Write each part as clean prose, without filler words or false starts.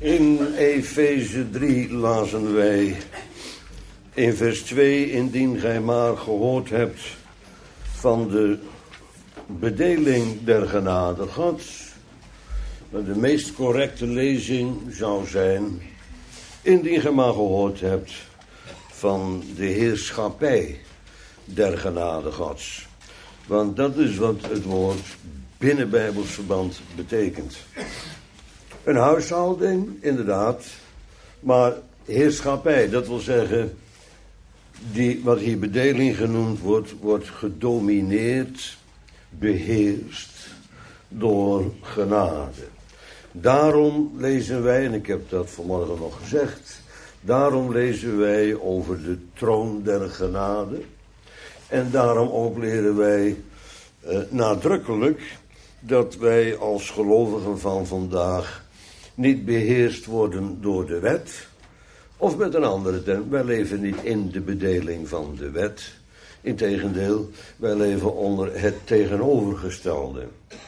In Efeze 3 lazen wij in vers 2: indien gij maar gehoord hebt van de bedeling der genade Gods. De meest correcte lezing zou zijn: indien gij maar gehoord hebt van de heerschappij der genade Gods. Want dat is wat het woord binnen Bijbels verband betekent. Een huishouding, inderdaad, maar heerschappij, dat wil zeggen, wat hier bedeling genoemd wordt, wordt gedomineerd, beheerst door genade. Daarom lezen wij, en ik heb dat vanmorgen nog gezegd, daarom lezen wij over de troon der genade. En daarom ook leren wij nadrukkelijk dat wij als gelovigen van vandaag niet beheerst worden door de wet. Of met een andere term, wij leven niet in de bedeling van de wet. Integendeel, wij leven onder het tegenovergestelde.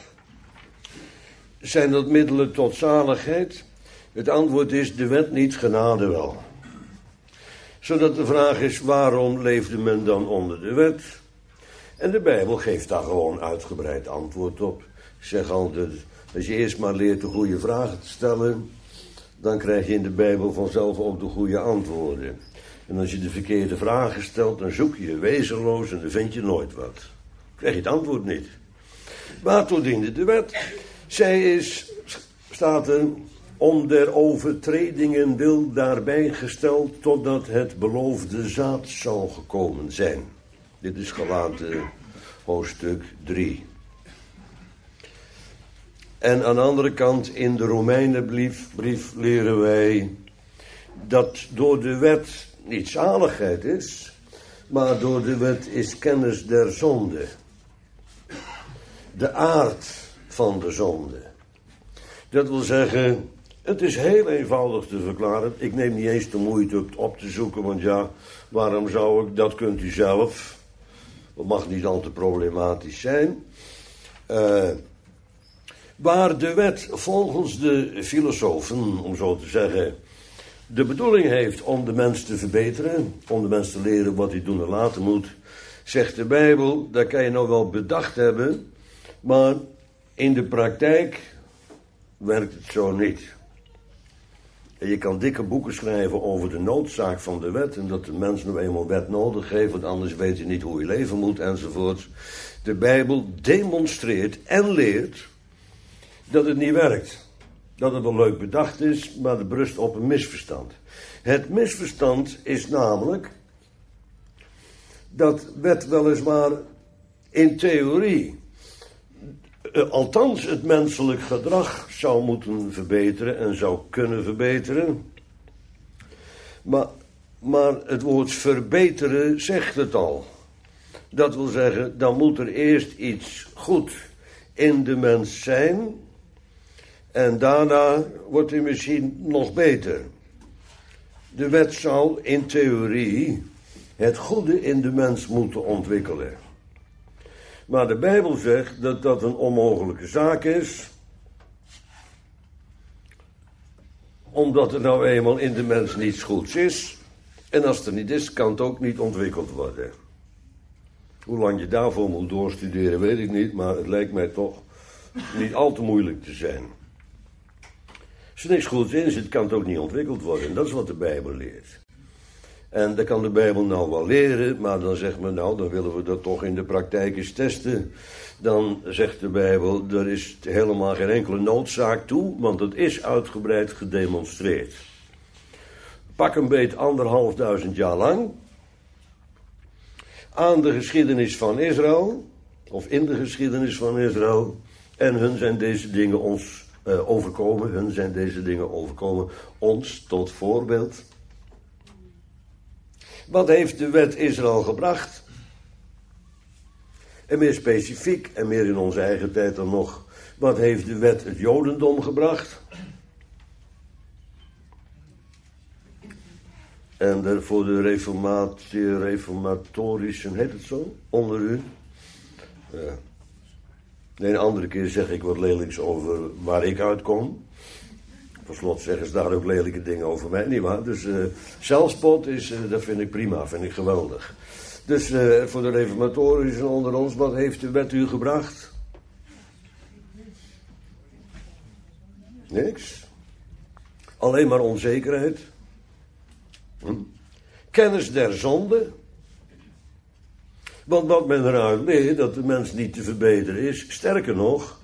Zijn dat middelen tot zaligheid? Het antwoord is: de wet niet, genade wel. Zodat de vraag is: waarom leefde men dan onder de wet? En de Bijbel geeft daar gewoon uitgebreid antwoord op. Ik zeg altijd, als je eerst maar leert de goede vragen te stellen, dan krijg je in de Bijbel vanzelf ook de goede antwoorden. En als je de verkeerde vragen stelt, dan zoek je wezenloos en dan vind je nooit wat. Dan krijg je het antwoord niet. Waartoe diende de wet? Zij is, staat er, om der overtredingen wil daarbij gesteld totdat het beloofde zaad zal gekomen zijn. Dit is Galaten hoofdstuk 3. En aan de andere kant in de Romeinenbrief leren wij dat door de wet niet zaligheid is, maar door de wet is kennis der zonde. De aard van de zonde. Dat wil zeggen, het is heel eenvoudig te verklaren. Ik neem niet eens de moeite op te zoeken, want ja, waarom zou ik, dat kunt u zelf. Dat mag niet al te problematisch zijn. Waar de wet volgens de filosofen, om zo te zeggen, de bedoeling heeft om de mens te verbeteren, om de mens te leren wat hij doen en laten moet, zegt de Bijbel, dat kan je nou wel bedacht hebben, maar in de praktijk werkt het zo niet. En je kan dikke boeken schrijven over de noodzaak van de wet en dat de mens nou eenmaal wet nodig heeft, want anders weet je niet hoe je leven moet enzovoort. De Bijbel demonstreert en leert dat het niet werkt. Dat het wel leuk bedacht is, maar het berust op een misverstand. Het misverstand is namelijk dat wet weliswaar in theorie, althans het menselijk gedrag zou moeten verbeteren en zou kunnen verbeteren. Maar het woord verbeteren zegt het al. Dat wil zeggen, dan moet er eerst iets goed in de mens zijn en daarna wordt hij misschien nog beter. De wet zou in theorie het goede in de mens moeten ontwikkelen. Maar de Bijbel zegt dat dat een onmogelijke zaak is, omdat er nou eenmaal in de mens niets goeds is. En als het er niet is, kan het ook niet ontwikkeld worden. Hoe lang je daarvoor moet doorstuderen, weet ik niet, maar het lijkt mij toch niet al te moeilijk te zijn. Als er niks goeds in zit, kan het ook niet ontwikkeld worden. En dat is wat de Bijbel leert. En dat kan de Bijbel nou wel leren, maar dan zegt men nou, dan willen we dat toch in de praktijk eens testen. Dan zegt de Bijbel, er is helemaal geen enkele noodzaak toe, want het is uitgebreid gedemonstreerd. Pak een beet 1500 jaar lang aan de geschiedenis van Israël, of in de geschiedenis van Israël, en hun zijn deze dingen ons overkomen, hun zijn deze dingen overkomen, ons tot voorbeeld. Wat heeft de wet Israël gebracht? En meer specifiek, en meer in onze eigen tijd dan nog, wat heeft de wet het Jodendom gebracht? En voor de reformatorischen, heet het zo, onder u? Nee, een andere keer zeg ik wat lelijks over waar ik uitkom. Per slot zeggen ze daar ook lelijke dingen over mij, nietwaar? Dus zelfspot is, dat vind ik prima, vind ik geweldig. Dus voor de reformatorischen onder ons, wat heeft de wet u gebracht? Niks. Alleen maar onzekerheid. Kennis der zonde. Want wat men eruit leert, dat de mens niet te verbeteren is. Sterker nog,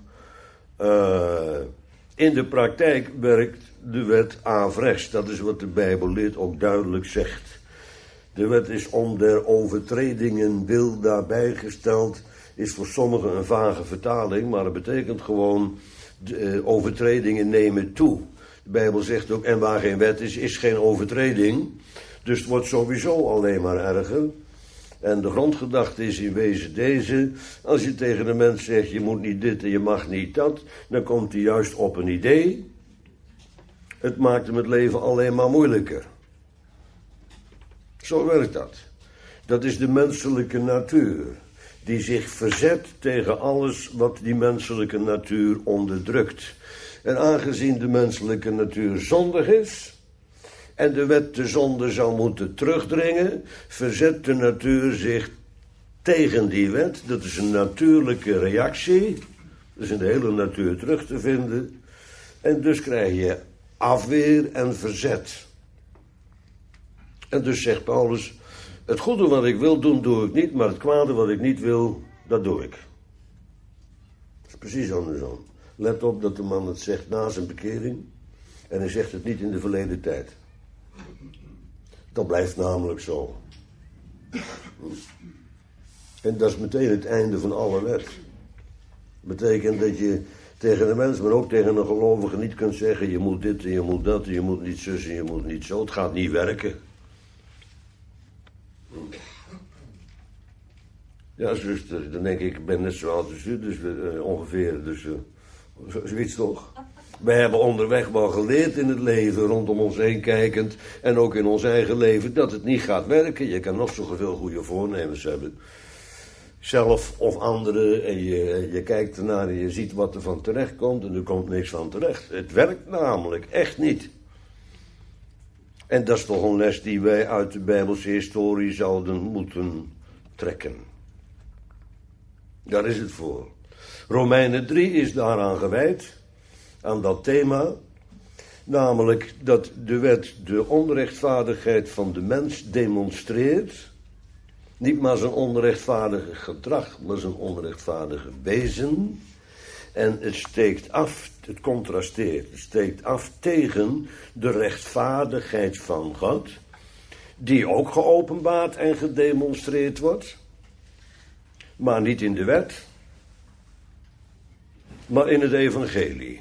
in de praktijk werkt de wet averechts. Dat is wat de Bijbel leert ook duidelijk zegt. De wet is om der overtredingen wil daarbij gesteld. Is voor sommigen een vage vertaling, maar het betekent gewoon de overtredingen nemen toe. De Bijbel zegt ook, en waar geen wet is, is geen overtreding. Dus het wordt sowieso alleen maar erger. En de grondgedachte is in wezen deze. Als je tegen de mens zegt, je moet niet dit en je mag niet dat, dan komt hij juist op een idee. Het maakt hem het leven alleen maar moeilijker. Zo werkt dat. Dat is de menselijke natuur. Die zich verzet tegen alles wat die menselijke natuur onderdrukt. En aangezien de menselijke natuur zondig is en de wet de zonde zou moeten terugdringen, verzet de natuur zich tegen die wet. Dat is een natuurlijke reactie. Dat is in de hele natuur terug te vinden. En dus krijg je afweer en verzet. En dus zegt Paulus, het goede wat ik wil doen, doe ik niet, maar het kwade wat ik niet wil, dat doe ik. Dat is precies andersom. Let op dat de man het zegt na zijn bekering en hij zegt het niet in de verleden tijd. Dat blijft namelijk zo. En dat is meteen het einde van alle wet. Dat betekent dat je tegen een mens, maar ook tegen een gelovige niet kunt zeggen, je moet dit en je moet dat en je moet niet zus en je moet niet zo. Het gaat niet werken. Ja, zuster, dan denk ik ben net zo oud als u, dus ongeveer, dus zoiets toch. Wij hebben onderweg wel geleerd in het leven, rondom ons heen kijkend, en ook in ons eigen leven, dat het niet gaat werken. Je kan nog zoveel goede voornemens hebben. Zelf of anderen, en je kijkt ernaar en je ziet wat er van terecht komt, en er komt niks van terecht. Het werkt namelijk echt niet. En dat is toch een les die wij uit de Bijbelse historie zouden moeten trekken. Daar is het voor. Romeinen 3 is daaraan gewijd, aan dat thema. Namelijk dat de wet de onrechtvaardigheid van de mens demonstreert. Niet maar zijn onrechtvaardige gedrag, maar zijn onrechtvaardige wezen. En het steekt af, het contrasteert, het steekt af tegen de rechtvaardigheid van God, die ook geopenbaard en gedemonstreerd wordt, maar niet in de wet, maar in het evangelie.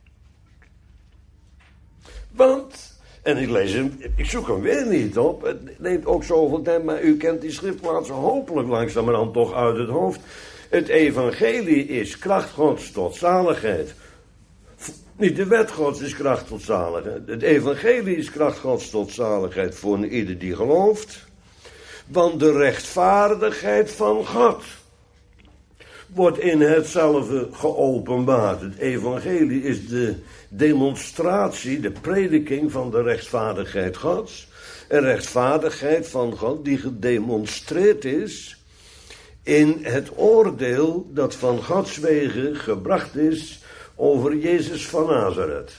Want, en ik lees hem, ik zoek hem weer niet op, het neemt ook zoveel tijd, maar u kent die schriftplaatsen hopelijk langzamerhand toch uit het hoofd. Het evangelie is kracht Gods tot zaligheid. Niet de wet Gods is kracht tot zaligheid. Het evangelie is kracht Gods tot zaligheid voor ieder die gelooft. Want de rechtvaardigheid van God wordt in hetzelfde geopenbaard. Het evangelie is de demonstratie, de prediking van de rechtvaardigheid Gods. En rechtvaardigheid van God die gedemonstreerd is in het oordeel dat van Gods wegen gebracht is over Jezus van Nazareth.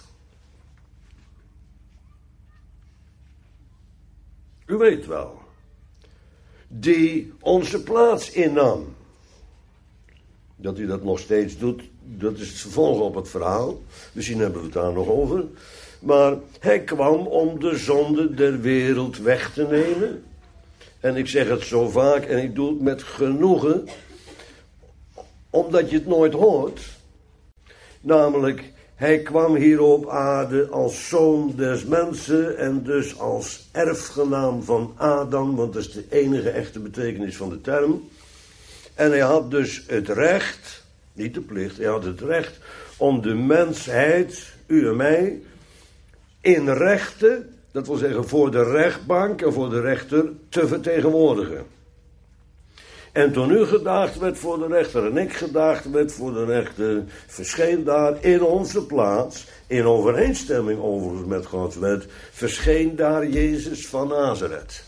U weet wel, die onze plaats innam. Dat u dat nog steeds doet, dat is het vervolg op het verhaal. Misschien hebben we het daar nog over. Maar hij kwam om de zonde der wereld weg te nemen. En ik zeg het zo vaak en ik doe het met genoegen, omdat je het nooit hoort. Namelijk, hij kwam hier op aarde als zoon des mensen en dus als erfgenaam van Adam, want dat is de enige echte betekenis van de term. En hij had dus het recht, niet de plicht, hij had het recht om de mensheid, u en mij, in rechten, dat wil zeggen voor de rechtbank en voor de rechter, te vertegenwoordigen. En toen u gedaagd werd voor de rechter en ik gedaagd werd voor de rechter, verscheen daar in onze plaats, in overeenstemming overigens met Gods wet, verscheen daar Jezus van Nazareth.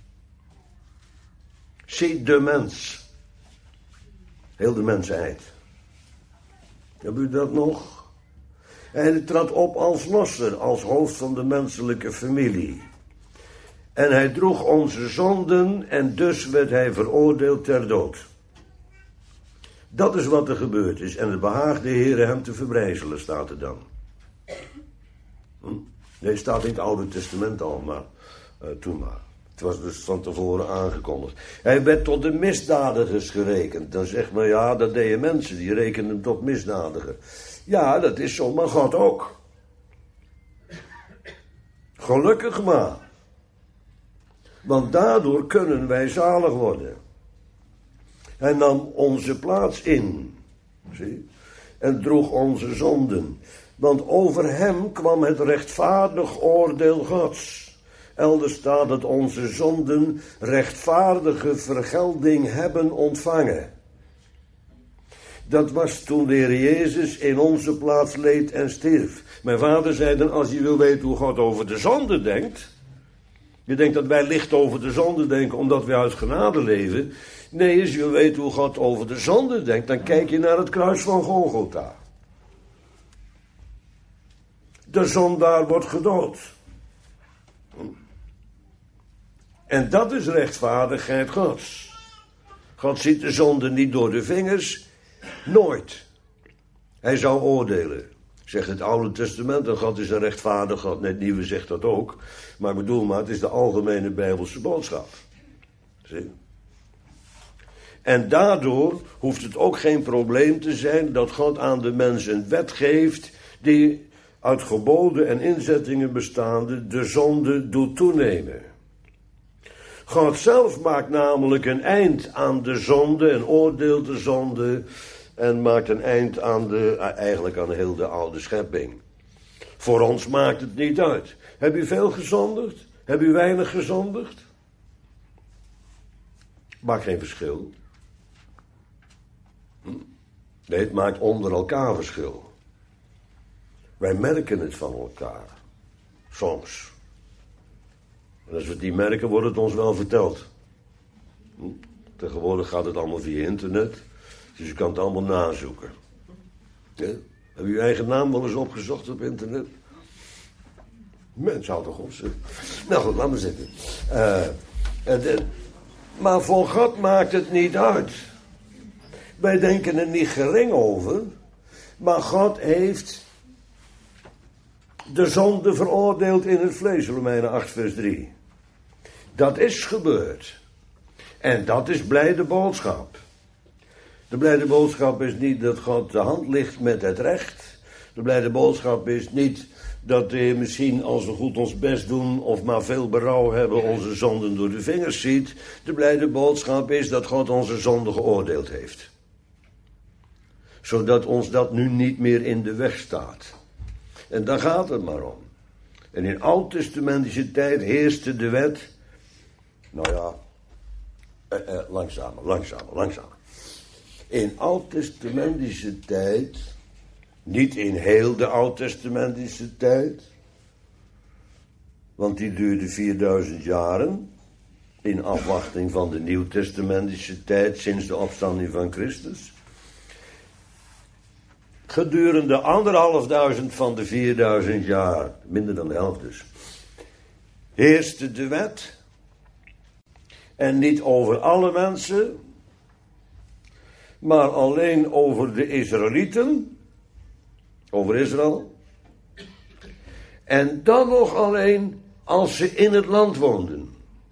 Zie de mens. Heel de mensheid. Hebben u dat nog? Hij trad op als losser, als hoofd van de menselijke familie. En hij droeg onze zonden en dus werd hij veroordeeld ter dood. Dat is wat er gebeurd is. En het behaagde Heere hem te verbrijzelen, staat er dan. Nee, staat in het Oude Testament al, maar toen maar. Het was dus van tevoren aangekondigd. Hij werd tot de misdadigers gerekend. Dan zegt men, ja, dat deden mensen, die rekenen hem tot misdadiger. Ja, dat is zo, maar God ook. Gelukkig maar. Want daardoor kunnen wij zalig worden. Hij nam onze plaats in. Zie? En droeg onze zonden. Want over hem kwam het rechtvaardig oordeel Gods. Elders staat dat onze zonden rechtvaardige vergelding hebben ontvangen. Dat was toen de Heer Jezus in onze plaats leed en stierf. Mijn vader zei dan, als je wil weten hoe God over de zonde denkt. Je denkt dat wij licht over de zonde denken omdat wij uit genade leven. Nee, als je wil weten hoe God over de zonde denkt, dan kijk je naar het kruis van Golgotha. De zondaar wordt gedood. En dat is rechtvaardigheid Gods. God ziet de zonde niet door de vingers. Nooit. Hij zou oordelen. Zegt het Oude Testament, en God is een rechtvaardig God. Het Nieuwe zegt dat ook. Maar ik bedoel maar, het is de algemene Bijbelse boodschap. Zie? En daardoor hoeft het ook geen probleem te zijn dat God aan de mens een wet geeft die uit geboden en inzettingen bestaande de zonde doet toenemen. God zelf maakt namelijk een eind aan de zonde en oordeelt de zonde en maakt een eind aan eigenlijk aan heel de oude schepping. Voor ons maakt het niet uit. Heb u veel gezondigd? Heb u weinig gezondigd? Maakt geen verschil. Nee, het maakt onder elkaar verschil. Wij merken het van elkaar. Soms. En als we het niet merken, wordt het ons wel verteld. Tegenwoordig gaat het allemaal via internet. Dus je kan het allemaal nazoeken. Ja? Heb je uw eigen naam wel eens opgezocht op internet? Mens, houd toch op, zeg. Nou goed, laat maar zitten. Maar voor God maakt het niet uit. Wij denken er niet gering over. Maar God heeft de zonde veroordeeld in het vlees, Romeinen 8 vers 3. Dat is gebeurd. En dat is blijde boodschap. De blijde boodschap is niet dat God de hand ligt met het recht. De blijde boodschap is niet dat we misschien als we goed ons best doen of maar veel berouw hebben onze zonden door de vingers ziet. De blijde boodschap is dat God onze zonden geoordeeld heeft. Zodat ons dat nu niet meer in de weg staat. En daar gaat het maar om. En in oud-testamentische tijd heerste de wet. Nou ja, langzamer. In oud-testamentische tijd, niet in heel de oud-testamentische tijd, want die duurde 4000 jaren, in afwachting van de nieuw-testamentische tijd sinds de opstanding van Christus. Gedurende 1500 van de 4000 jaar, minder dan de helft dus, heerste de wet. En niet over alle mensen, maar alleen over de Israëlieten, over Israël. En dan nog alleen als ze in het land woonden.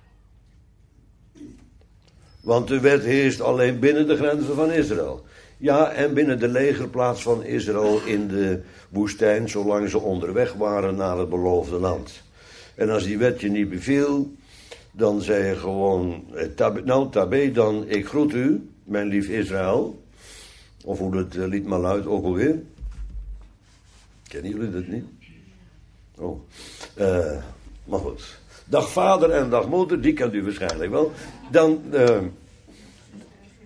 Want de wet heerst alleen binnen de grenzen van Israël. Ja, en binnen de legerplaats van Israël in de woestijn, zolang ze onderweg waren naar het beloofde land. En als die wet je niet beviel, dan zei je gewoon, tabé dan, ik groet u, mijn lief Israël. Of hoe het lied maar luidt ook alweer. Kennen jullie dat niet? Oh, maar goed. Dag vader en dag moeder, die kent u waarschijnlijk wel. Dan,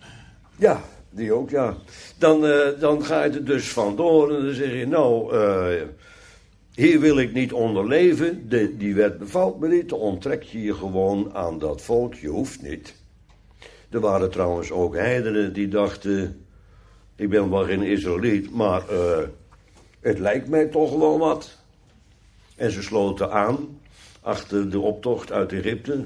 Ja, die ook, ja. Dan ga je er dus vandoor en dan zeg je, nou, hier wil ik niet onder leven. Die wet bevalt me niet. Dan onttrek je je gewoon aan dat volk. Je hoeft niet. Er waren trouwens ook heidenen die dachten, ik ben wel geen Israëliet, maar het lijkt mij toch wel wat. En ze sloten aan achter de optocht uit Egypte.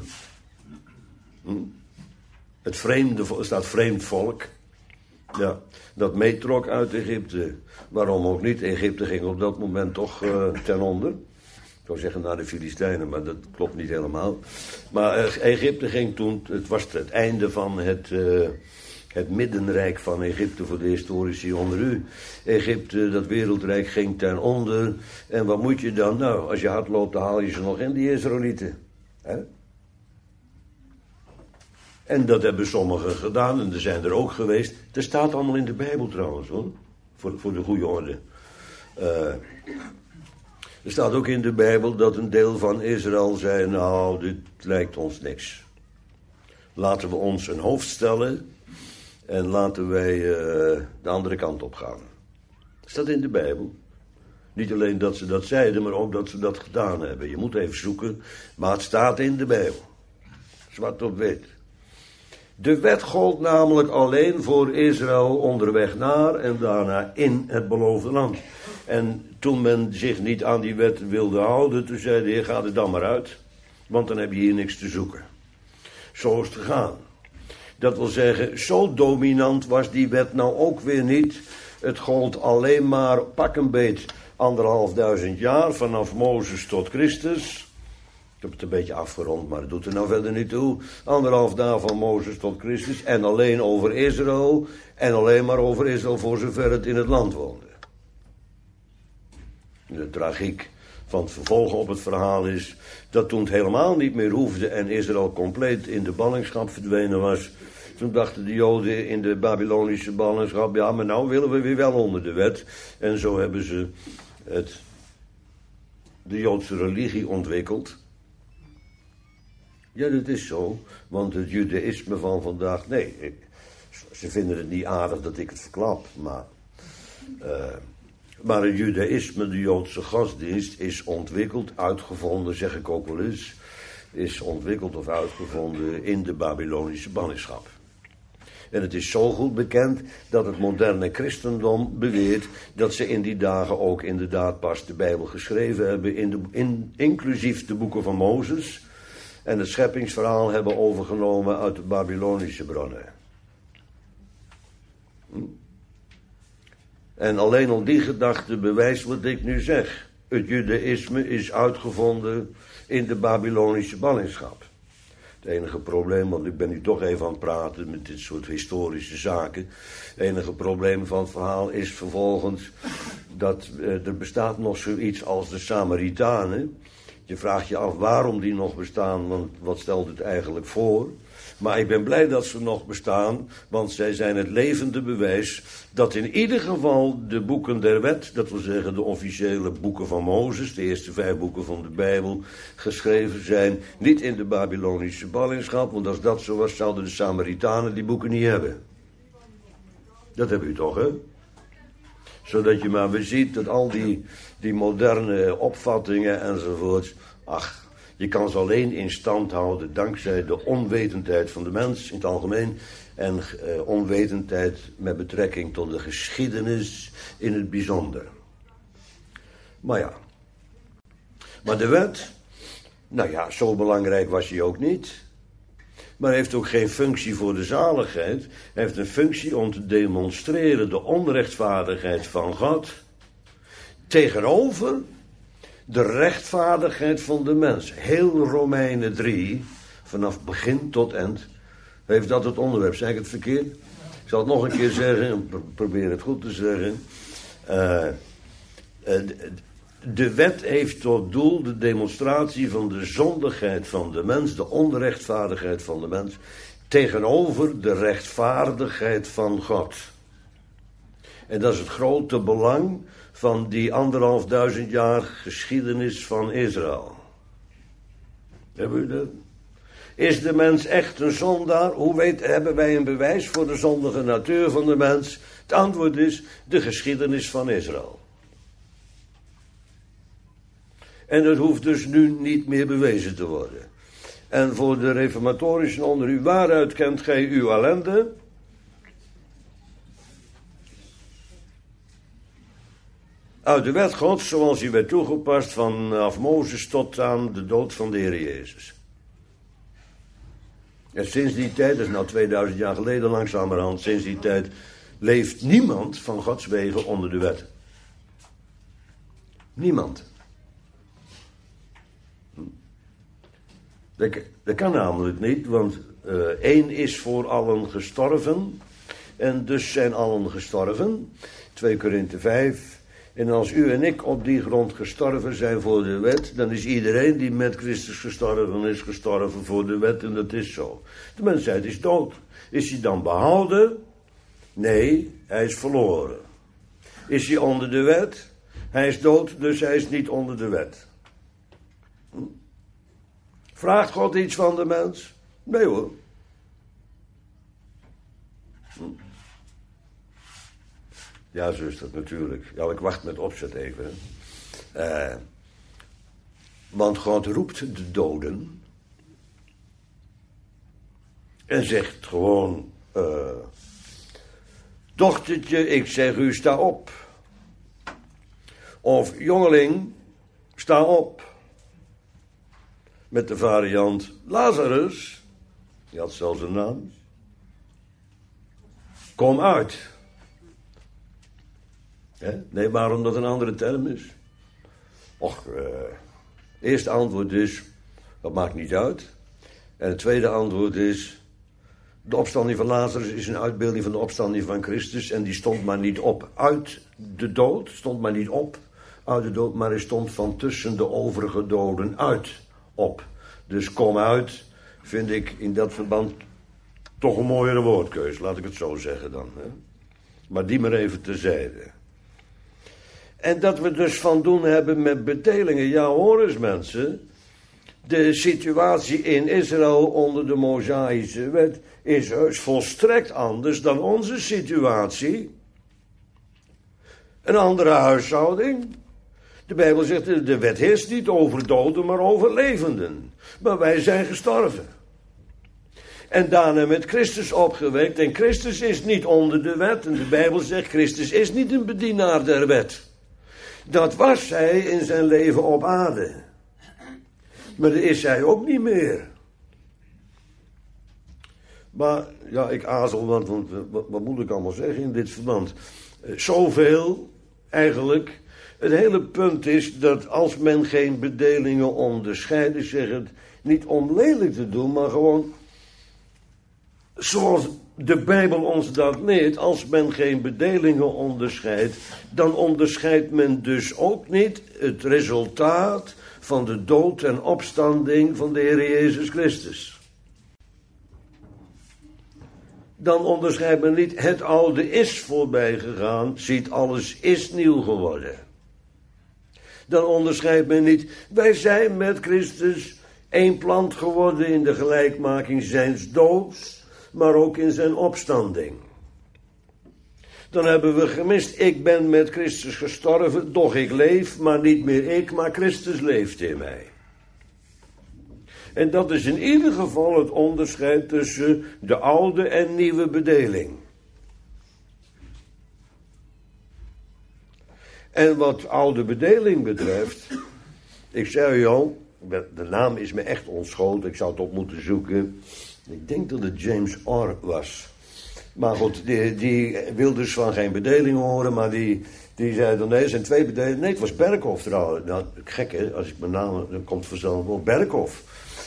Het vreemde, er staat vreemd volk. Ja, dat meetrok uit Egypte. Waarom ook niet? Egypte ging op dat moment toch ten onder. Ik zou zeggen naar de Filistijnen, maar dat klopt niet helemaal. Maar Egypte ging toen, het was het einde van het middenrijk van Egypte voor de historici onder u. Egypte, dat wereldrijk, ging ten onder. En wat moet je dan? Nou, als je hard loopt, dan haal je ze nog in, die Israëlieten. Hè? En dat hebben sommigen gedaan, en er zijn er ook geweest. Dat staat allemaal in de Bijbel trouwens, hoor. Voor de goede orde. Er staat ook in de Bijbel dat een deel van Israël zei, nou, dit lijkt ons niks. Laten we ons een hoofd stellen en laten wij de andere kant op gaan. Dat staat in de Bijbel. Niet alleen dat ze dat zeiden, maar ook dat ze dat gedaan hebben. Je moet even zoeken, maar het staat in de Bijbel. Zwart op wit. De wet gold namelijk alleen voor Israël onderweg naar en daarna in het beloofde land. En toen men zich niet aan die wet wilde houden, toen zei de Heer, ga er dan maar uit, want dan heb je hier niks te zoeken. Zo is het gegaan. Dat wil zeggen, zo dominant was die wet nou ook weer niet. Het gold alleen maar pak een beet 1500 jaar, vanaf Mozes tot Christus. Ik heb het een beetje afgerond, maar dat doet er nou verder niet toe. 1,5 jaar van Mozes tot Christus. En alleen over Israël. En alleen maar over Israël voor zover het in het land woonde. De tragiek van het vervolgen op het verhaal is dat toen het helemaal niet meer hoefde en Israël compleet in de ballingschap verdwenen was, toen dachten de Joden in de Babylonische ballingschap, ja, maar nou willen we weer wel onder de wet. En zo hebben ze de Joodse religie ontwikkeld. Ja, dat is zo, want het judaïsme van vandaag, nee, ze vinden het niet aardig dat ik het verklap, maar het judaïsme, de Joodse godsdienst, is ontwikkeld, uitgevonden, zeg ik ook wel eens, is ontwikkeld of uitgevonden in de Babylonische ballingschap. En het is zo goed bekend dat het moderne christendom beweert dat ze in die dagen ook inderdaad pas de Bijbel geschreven hebben, inclusief de boeken van Mozes, en het scheppingsverhaal hebben overgenomen uit de Babylonische bronnen. En alleen al die gedachte bewijst wat ik nu zeg. Het judaïsme is uitgevonden in de Babylonische ballingschap. Het enige probleem, want ik ben nu toch even aan het praten met dit soort historische zaken. Het enige probleem van het verhaal is vervolgens dat er bestaat nog zoiets als de Samaritanen. Je vraagt je af waarom die nog bestaan, want wat stelt het eigenlijk voor? Maar ik ben blij dat ze nog bestaan, want zij zijn het levende bewijs dat in ieder geval de boeken der wet, dat wil zeggen de officiële boeken van Mozes, de eerste 5 boeken van de Bijbel, geschreven zijn, niet in de Babylonische ballingschap, want als dat zo was, zouden de Samaritanen die boeken niet hebben. Dat heb u toch, hè? Zodat je maar weer ziet dat al die moderne opvattingen enzovoorts, ach, je kan ze alleen in stand houden dankzij de onwetendheid van de mens in het algemeen en onwetendheid met betrekking tot de geschiedenis in het bijzonder. Maar ja, maar de wet, nou ja, zo belangrijk was hij ook niet. Maar hij heeft ook geen functie voor de zaligheid. Hij heeft een functie om te demonstreren de onrechtvaardigheid van God tegenover de rechtvaardigheid van de mens. Heel Romeinen 3, vanaf begin tot eind, heeft dat het onderwerp. Zeg ik het verkeerd? Ik zal het nog een keer zeggen en probeer het goed te zeggen. De wet heeft tot doel de demonstratie van de zondigheid van de mens, de onrechtvaardigheid van de mens, tegenover de rechtvaardigheid van God. En dat is het grote belang van die 1500 jaar geschiedenis van Israël. Hebben u dat? Is de mens echt een zondaar? Hebben wij een bewijs voor de zondige natuur van de mens? Het antwoord is de geschiedenis van Israël. En het hoeft dus nu niet meer bewezen te worden. En voor de reformatorischen onder u, waaruit kent gij uw ellende? Uit de wet Gods, zoals die werd toegepast vanaf Mozes tot aan de dood van de Heer Jezus. En sinds die tijd, dat is nou 2000 jaar geleden langzamerhand, sinds die tijd leeft niemand van Gods wegen onder de wet. Niemand. Dat kan namelijk niet, want één is voor allen gestorven en dus zijn allen gestorven. 2 Korinthe 5. En als u en ik op die grond gestorven zijn voor de wet, dan is iedereen die met Christus gestorven is, gestorven voor de wet en dat is zo. De mensheid is dood. Is hij dan behouden? Nee, hij is verloren. Is hij onder de wet? Hij is dood, dus hij is niet onder de wet. Vraagt God iets van de mens? Nee hoor. Ja, zo is dat natuurlijk. Ja, ik wacht met opzet even. Want God roept de doden. En zegt gewoon, dochtertje, ik zeg u, sta op. Of jongeling, sta op. Met de variant Lazarus, die had zelfs een naam. Kom uit. Nee, waarom dat een andere term is? Och, eerste antwoord is, dat maakt niet uit. En het tweede antwoord is, de opstanding van Lazarus is een uitbeelding van de opstanding van Christus. En die stond maar niet op uit de dood, stond maar niet op uit de dood, maar hij stond van tussen de overige doden uit op. Dus kom uit, vind ik in dat verband toch een mooiere woordkeus, laat ik het zo zeggen dan. Hè? Maar die maar even terzijde. En dat we dus van doen hebben met bedelingen. Ja, hoor eens mensen. De situatie in Israël onder de Mosaïsche wet is volstrekt anders dan onze situatie. Een andere huishouding. De Bijbel zegt, de wet heerst niet over doden, maar over levenden. Maar wij zijn gestorven. En daarna met Christus opgewekt. En Christus is niet onder de wet. En de Bijbel zegt, Christus is niet een bedienaar der wet. Dat was hij in zijn leven op aarde. Maar dat is hij ook niet meer. Maar, ja, ik aarzel, want wat moet ik allemaal zeggen in dit verband? Zoveel, eigenlijk. Het hele punt is dat als men geen bedelingen onderscheidt, ik zeg het niet om lelijk te doen, maar gewoon zoals de Bijbel ons dat leert, als men geen bedelingen onderscheidt, dan onderscheidt men dus ook niet het resultaat van de dood en opstanding van de Heer Jezus Christus. Dan onderscheidt men niet, het oude is voorbij gegaan, ziet alles is nieuw geworden. Dan onderscheidt men niet, wij zijn met Christus één plant geworden in de gelijkmaking zijns doods, maar ook in zijn opstanding. Dan hebben we gemist, ik ben met Christus gestorven, doch ik leef, maar niet meer ik, maar Christus leeft in mij. En dat is in ieder geval het onderscheid tussen de oude en nieuwe bedeling. En wat oude bedeling betreft, ik zei u al, de naam is me echt ontschoten, ik zou het op moeten zoeken. Ik denk dat het James Orr was. Maar goed, die wilde dus van geen bedeling horen, maar die zei dan, nee, er zijn 2 bedelingen. Nee, het was Berkhoff trouwens. Nou, gek hè, als ik mijn naam, dan komt vanzelf wel Berkhoff.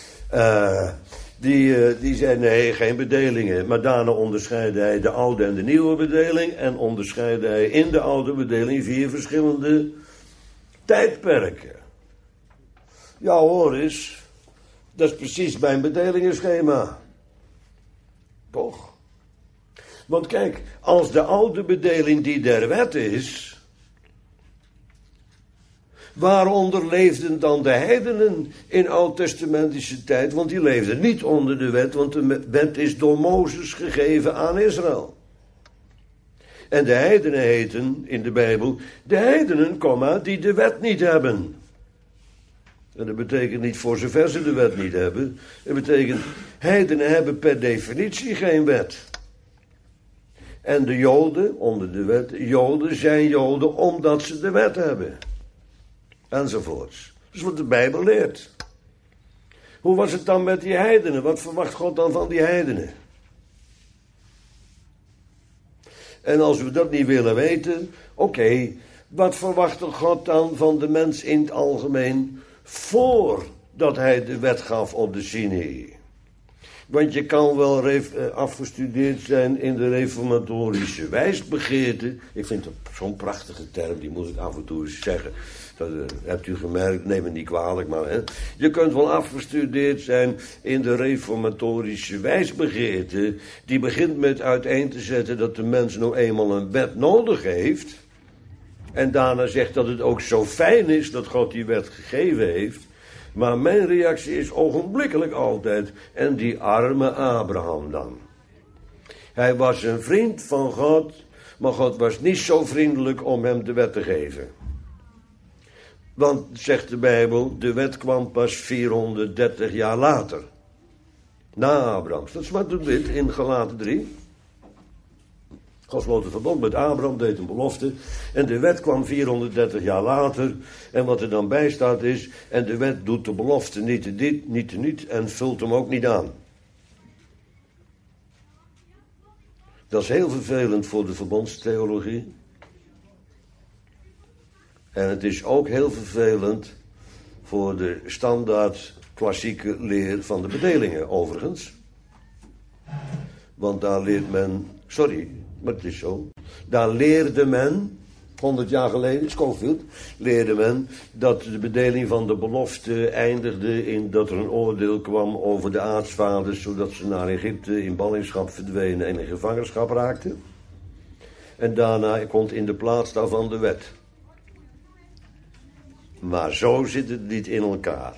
Die zei, nee, geen bedelingen. Maar daarna onderscheidde hij de oude en de nieuwe bedeling. En onderscheidde hij in de oude bedeling 4 verschillende tijdperken. Ja, hoor eens. Dat is precies mijn bedelingenschema. Toch? Want kijk, als de oude bedeling die der wet is, Waaronder leefden dan de heidenen in oud-testamentische tijd? Want die leefden niet onder de wet, want de wet is door Mozes gegeven aan Israël. En de heidenen heten in de Bijbel de heidenen, die de wet niet hebben. En dat betekent niet voor zover ze de wet niet hebben. Het betekent, heidenen hebben per definitie geen wet. En de Joden, onder de wet, Joden zijn Joden omdat ze de wet hebben. Enzovoorts. Dat is wat de Bijbel leert. Hoe was het dan met die heidenen? Wat verwacht God dan van die heidenen? En als we dat niet willen weten, oké, wat verwachtte God dan van de mens in het algemeen voordat hij de wet gaf op de Sinaï? Want je kan wel afgestudeerd zijn in de reformatorische wijsbegeerte. Ik vind het zo'n prachtige term, die moet ik af en toe eens zeggen. Dat hebt u gemerkt, neem me niet kwalijk, maar hè. Je kunt wel afgestudeerd zijn in de reformatorische wijsbegeerte. Die begint met uiteen te zetten dat de mens nou eenmaal een wet nodig heeft. En daarna zegt dat het ook zo fijn is dat God die wet gegeven heeft. Maar mijn reactie is ogenblikkelijk altijd, en die arme Abraham dan. Hij was een vriend van God, maar God was niet zo vriendelijk om hem de wet te geven. Want, zegt de Bijbel, de wet kwam pas 430 jaar later. Na Abraham. Dat is wat doet dit in Galaten 3. God sloot een verbond met Abraham, deed een belofte. En de wet kwam 430 jaar later. En wat er dan bij staat is, en de wet doet de belofte niet en vult hem ook niet aan. Dat is heel vervelend voor de verbondstheologie. En het is ook heel vervelend voor de standaard klassieke leer van de bedelingen, overigens. Want daar leert men, maar het is zo. Daar leerde men, 100 jaar geleden, Scofield, leerde men dat de bedeling van de belofte eindigde in dat er een oordeel kwam over de aartsvaders, zodat ze naar Egypte in ballingschap verdwenen en in gevangenschap raakten. En daarna komt in de plaats daarvan de wet. Maar zo zit het niet in elkaar.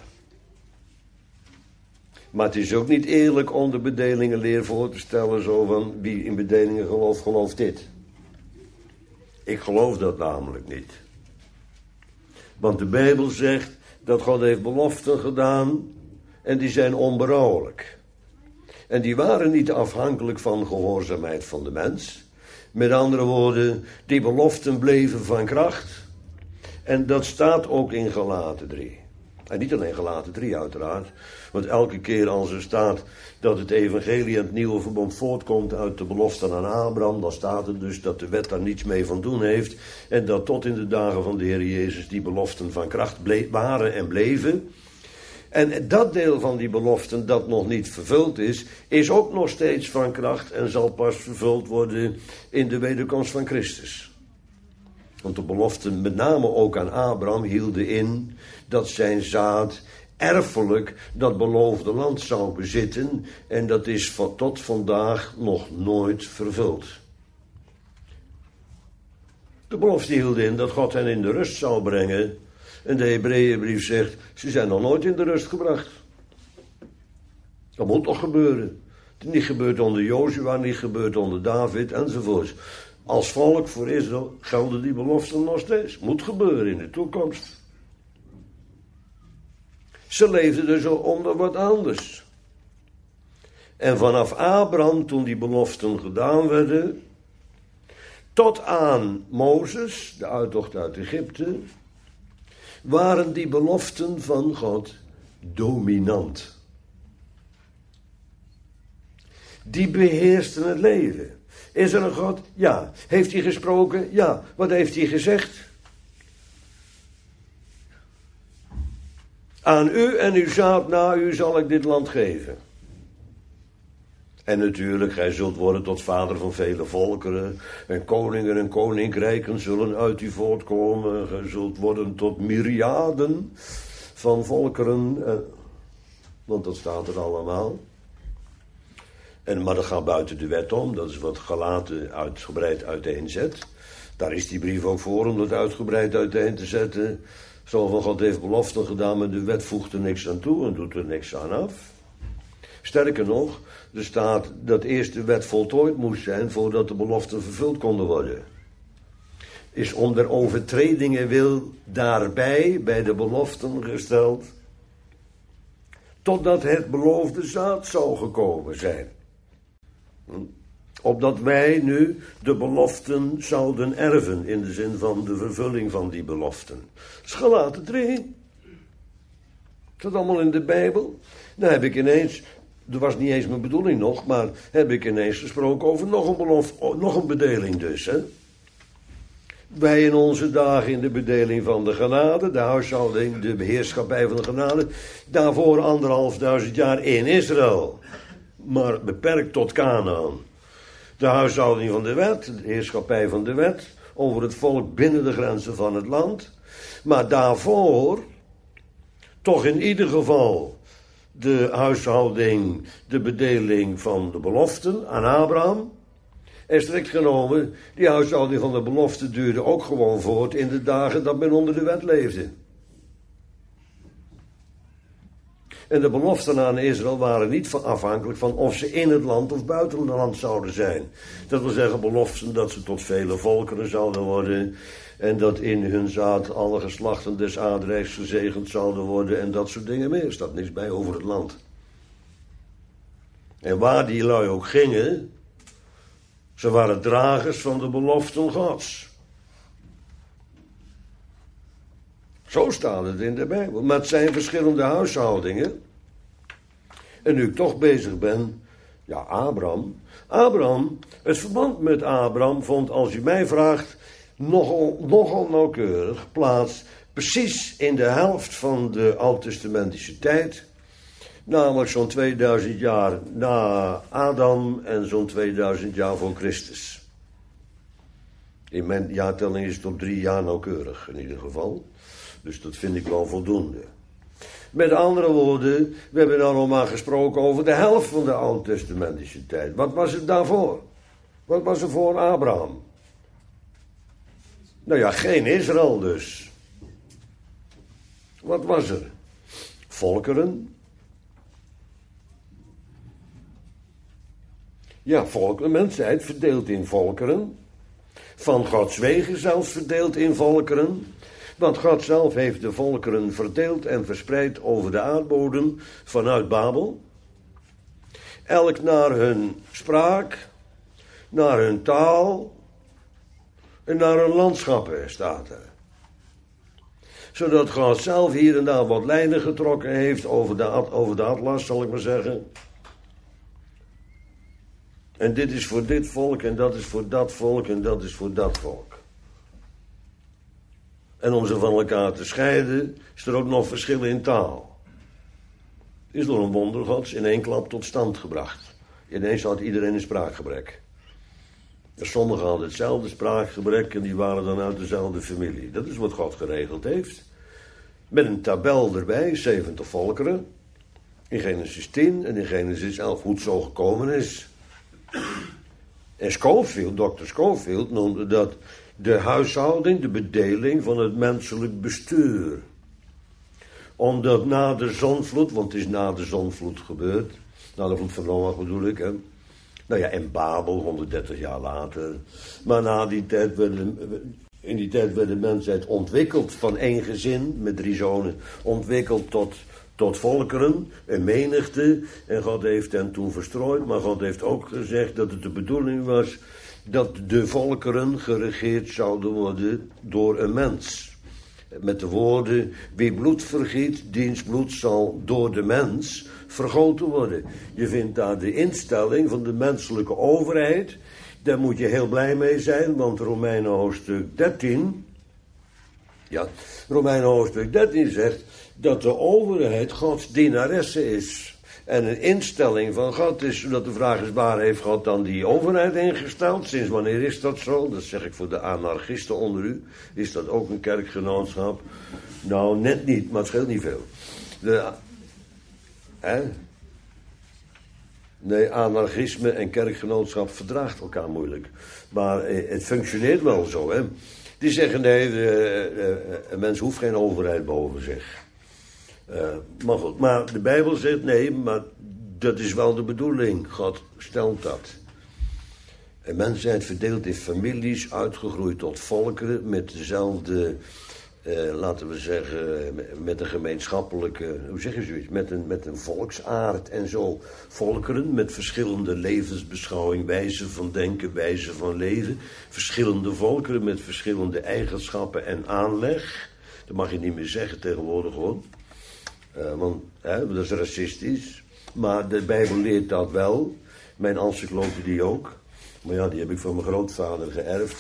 Maar het is ook niet eerlijk om de bedelingenleer voor te stellen, zo van wie in bedelingen gelooft, gelooft dit. Ik geloof dat namelijk niet. Want de Bijbel zegt dat God heeft beloften gedaan en die zijn onberouwelijk. En die waren niet afhankelijk van gehoorzaamheid van de mens. Met andere woorden, die beloften bleven van kracht. En dat staat ook in Galaten 3. En niet alleen Galaten 3 uiteraard. Want elke keer als er staat dat het evangelie en het nieuwe verbond voortkomt uit de beloften aan Abraham, dan staat er dus dat de wet daar niets mee van doen heeft. En dat tot in de dagen van de Heer Jezus die beloften van kracht waren en bleven. En dat deel van die beloften dat nog niet vervuld is ook nog steeds van kracht en zal pas vervuld worden in de wederkomst van Christus. Want de beloften, met name ook aan Abraham, hielden in dat zijn zaad erfelijk dat beloofde land zou bezitten. En dat is tot vandaag nog nooit vervuld. De belofte hield in dat God hen in de rust zou brengen. En de Hebreeënbrief zegt, ze zijn nog nooit in de rust gebracht. Dat moet toch gebeuren. Het is niet gebeurd onder Jozua, niet gebeurd onder David enzovoort. Als volk voor Israël gelden die beloften nog steeds. Moet gebeuren in de toekomst. Ze leefden dus onder wat anders. En vanaf Abraham, toen die beloften gedaan werden, tot aan Mozes, de uittocht uit Egypte, waren die beloften van God dominant. Die beheersten het leven. Is er een God? Ja. Heeft hij gesproken? Ja. Wat heeft hij gezegd? Aan u en uw zaad na u zal ik dit land geven. En natuurlijk, gij zult worden tot vader van vele volkeren. En koningen en koninkrijken zullen uit u voortkomen. Gij zult worden tot myriaden van volkeren. Want dat staat er allemaal. Maar dat gaat buiten de wet om. Dat is wat Galaten uitgebreid uiteenzet. Daar is die brief ook voor om dat uitgebreid uiteen te zetten. Zo van God heeft beloften gedaan, maar de wet voegt er niks aan toe en doet er niks aan af. Sterker nog, er staat dat eerst de wet voltooid moest zijn voordat de beloften vervuld konden worden. Is om der overtredingen wil daarbij, bij de beloften gesteld, totdat het beloofde zaad zou gekomen zijn. Opdat wij nu de beloften zouden erven, in de zin van de vervulling van die beloften. Dat is Galaten 3. Dat allemaal in de Bijbel. Dan heb ik ineens, dat was niet eens mijn bedoeling nog, maar heb ik ineens gesproken over nog een bedeling dus. Hè? Wij in onze dagen in de bedeling van de genade, de huishouding, de beheerschappij van de genade, daarvoor 1500 jaar in Israël, maar beperkt tot Kanaan. De huishouding van de wet, de heerschappij van de wet, over het volk binnen de grenzen van het land. Maar daarvoor, toch in ieder geval, de huishouding, de bedeling van de beloften aan Abraham. En strikt genomen, die huishouding van de belofte duurde ook gewoon voort in de dagen dat men onder de wet leefde. En de beloften aan Israël waren niet afhankelijk van of ze in het land of buiten het land zouden zijn. Dat wil zeggen beloften dat ze tot vele volkeren zouden worden. En dat in hun zaad alle geslachten des aardrijks gezegend zouden worden. En dat soort dingen meer. Er staat niks bij over het land. En waar die lui ook gingen, ze waren dragers van de beloften Gods. Zo staat het in de Bijbel. Maar het zijn verschillende huishoudingen. En nu ik toch bezig ben, ja, Abraham, het verband met Abraham vond, als u mij vraagt, nogal nauwkeurig plaats, precies in de helft van de Oud-testamentische tijd. Namelijk zo'n 2000 jaar na Adam en zo'n 2000 jaar voor Christus. In mijn jaartelling is het op 3 jaar nauwkeurig in ieder geval. Dus dat vind ik wel voldoende. Met andere woorden, we hebben nou nog maar gesproken over de helft van de Oud-testamentische tijd. Wat was het daarvoor? Wat was er voor Abraham? Nou ja, geen Israël dus. Wat was er? Volkeren. Ja, volkeren, mensheid verdeeld in volkeren. Van Gods wegen zelfs verdeeld in volkeren. Want God zelf heeft de volkeren verdeeld en verspreid over de aardbodem vanuit Babel. Elk naar hun spraak, naar hun taal en naar hun landschappen staat er. Zodat God zelf hier en daar wat lijnen getrokken heeft over de atlas, zal ik maar zeggen. En dit is voor dit volk en dat is voor dat volk en dat is voor dat volk. En om ze van elkaar te scheiden, is er ook nog verschil in taal. Is door een wonder Gods in 1 klap tot stand gebracht. Ineens had iedereen een spraakgebrek. En sommigen hadden hetzelfde spraakgebrek en die waren dan uit dezelfde familie. Dat is wat God geregeld heeft. Met een tabel erbij, 70 volkeren. In Genesis 10 en in Genesis 11, hoe het zo gekomen is. En Scofield, Dr. Scofield, noemde dat de huishouding, de bedeling van het menselijk bestuur. Omdat na de zonvloed, want het is na de zonvloed gebeurd, na de vloed van Noach bedoel ik, hè. Nou ja, in Babel, 130 jaar later. Maar in die tijd werd de mensheid ontwikkeld van 1 gezin met 3 zonen. Ontwikkeld tot volkeren, een menigte. En God heeft hen toen verstrooid. Maar God heeft ook gezegd dat het de bedoeling was dat de volkeren geregeerd zouden worden door een mens. Met de woorden, wie bloed vergiet, diens bloed zal door de mens vergoten worden. Je vindt daar de instelling van de menselijke overheid. Daar moet je heel blij mee zijn, want Romeinen hoofdstuk 13... Ja, Romeinen hoofdstuk 13 zegt dat de overheid Gods dienaresse is. En een instelling van God is, zodat de vraag is, waar heeft God dan die overheid ingesteld? Sinds wanneer is dat zo? Dat zeg ik voor de anarchisten onder u. Is dat ook een kerkgenootschap? Nou, net niet, maar het scheelt niet veel. Nee, anarchisme en kerkgenootschap verdraagt elkaar moeilijk. Maar het functioneert wel zo, hè. Die zeggen nee, een mens hoeft geen overheid boven zich. Maar goed, maar de Bijbel zegt nee, maar dat is wel de bedoeling. God stelt dat. Een mensheid verdeeld in families, uitgegroeid tot volkeren met dezelfde, laten we zeggen, met een gemeenschappelijke, hoe zeg je zoiets, met een volksaard en zo. Volkeren met verschillende levensbeschouwing, wijze van denken, wijze van leven. Verschillende volkeren met verschillende eigenschappen en aanleg. Dat mag je niet meer zeggen tegenwoordig hoor. Want dat is racistisch. Maar de Bijbel leert dat wel. Mijn encyclopedie ook. Maar ja, die heb ik van mijn grootvader geërfd.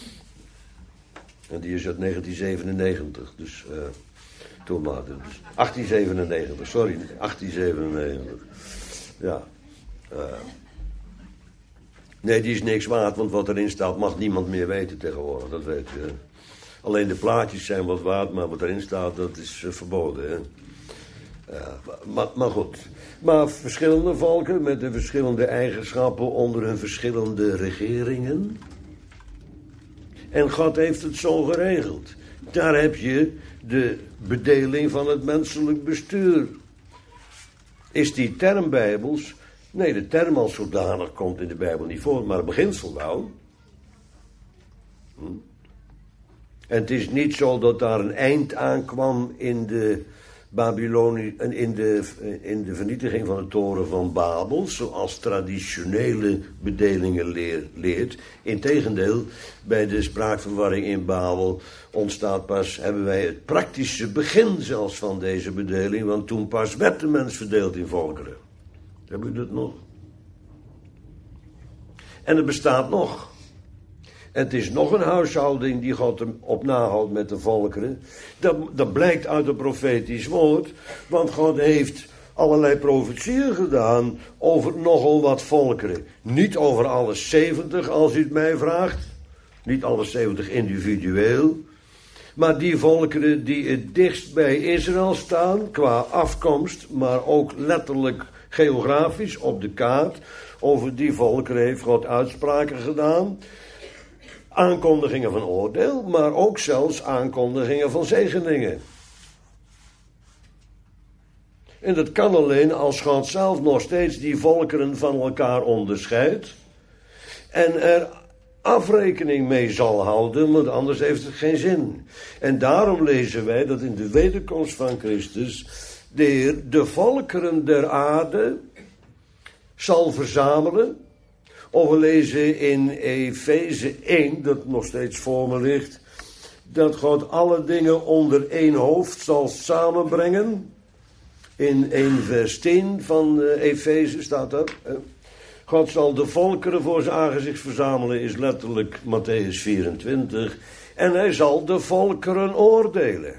En die is uit 1997. Dus toen maar. Dus 1897, sorry. 1897. Ja. Nee, die is niks waard. Want wat erin staat mag niemand meer weten tegenwoordig. Dat weet je. Alleen de plaatjes zijn wat waard. Maar wat erin staat, dat is verboden. Hè? Maar goed. Maar verschillende volken met de verschillende eigenschappen onder hun verschillende regeringen. En God heeft het zo geregeld. Daar heb je de bedeling van het menselijk bestuur. Is die term bijbels? Nee, de term als zodanig komt in de Bijbel niet voor, maar het beginsel wel. En het is niet zo dat daar een eind aan kwam in de Babylonie, in de vernietiging van de toren van Babel, zoals traditionele bedelingen leert. Integendeel, bij de spraakverwarring in Babel ontstaat pas, hebben wij het praktische begin zelfs van deze bedeling, want toen pas werd de mens verdeeld in volkeren. Hebben u dat nog? En het bestaat nog. En het is nog een huishouding die God op nahoudt met de volkeren. Dat blijkt uit het profetisch woord. Want God heeft allerlei profetieën gedaan over nogal wat volkeren. Niet over alle 70 als u het mij vraagt. Niet alle 70 individueel. Maar die volkeren die het dichtst bij Israël staan qua afkomst. Maar ook letterlijk geografisch op de kaart. Over die volkeren heeft God uitspraken gedaan. Aankondigingen van oordeel, maar ook zelfs aankondigingen van zegeningen. En dat kan alleen als God zelf nog steeds die volkeren van elkaar onderscheidt. En er afrekening mee zal houden, want anders heeft het geen zin. En daarom lezen wij dat in de wederkomst van Christus de Heer de volkeren der aarde zal verzamelen. Of we lezen in Efeze 1, dat nog steeds voor me ligt, dat God alle dingen onder één hoofd zal samenbrengen. In 1 vers 10 van Efeze staat dat. God zal de volkeren voor zijn aangezicht verzamelen, is letterlijk Matthäus 24. En hij zal de volkeren oordelen.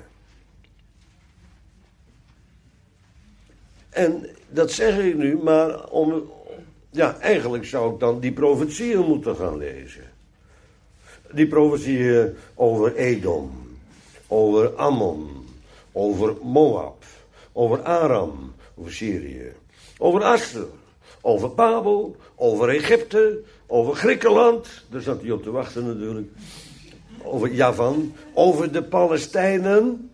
En dat zeg ik nu, maar ja, eigenlijk zou ik dan die profetieën moeten gaan lezen. Die profetieën over Edom, over Ammon, over Moab, over Aram, over Syrië, over Assur, over Babel, over Egypte, over Griekenland, daar zat hij op te wachten natuurlijk, over Javan, over de Palestijnen.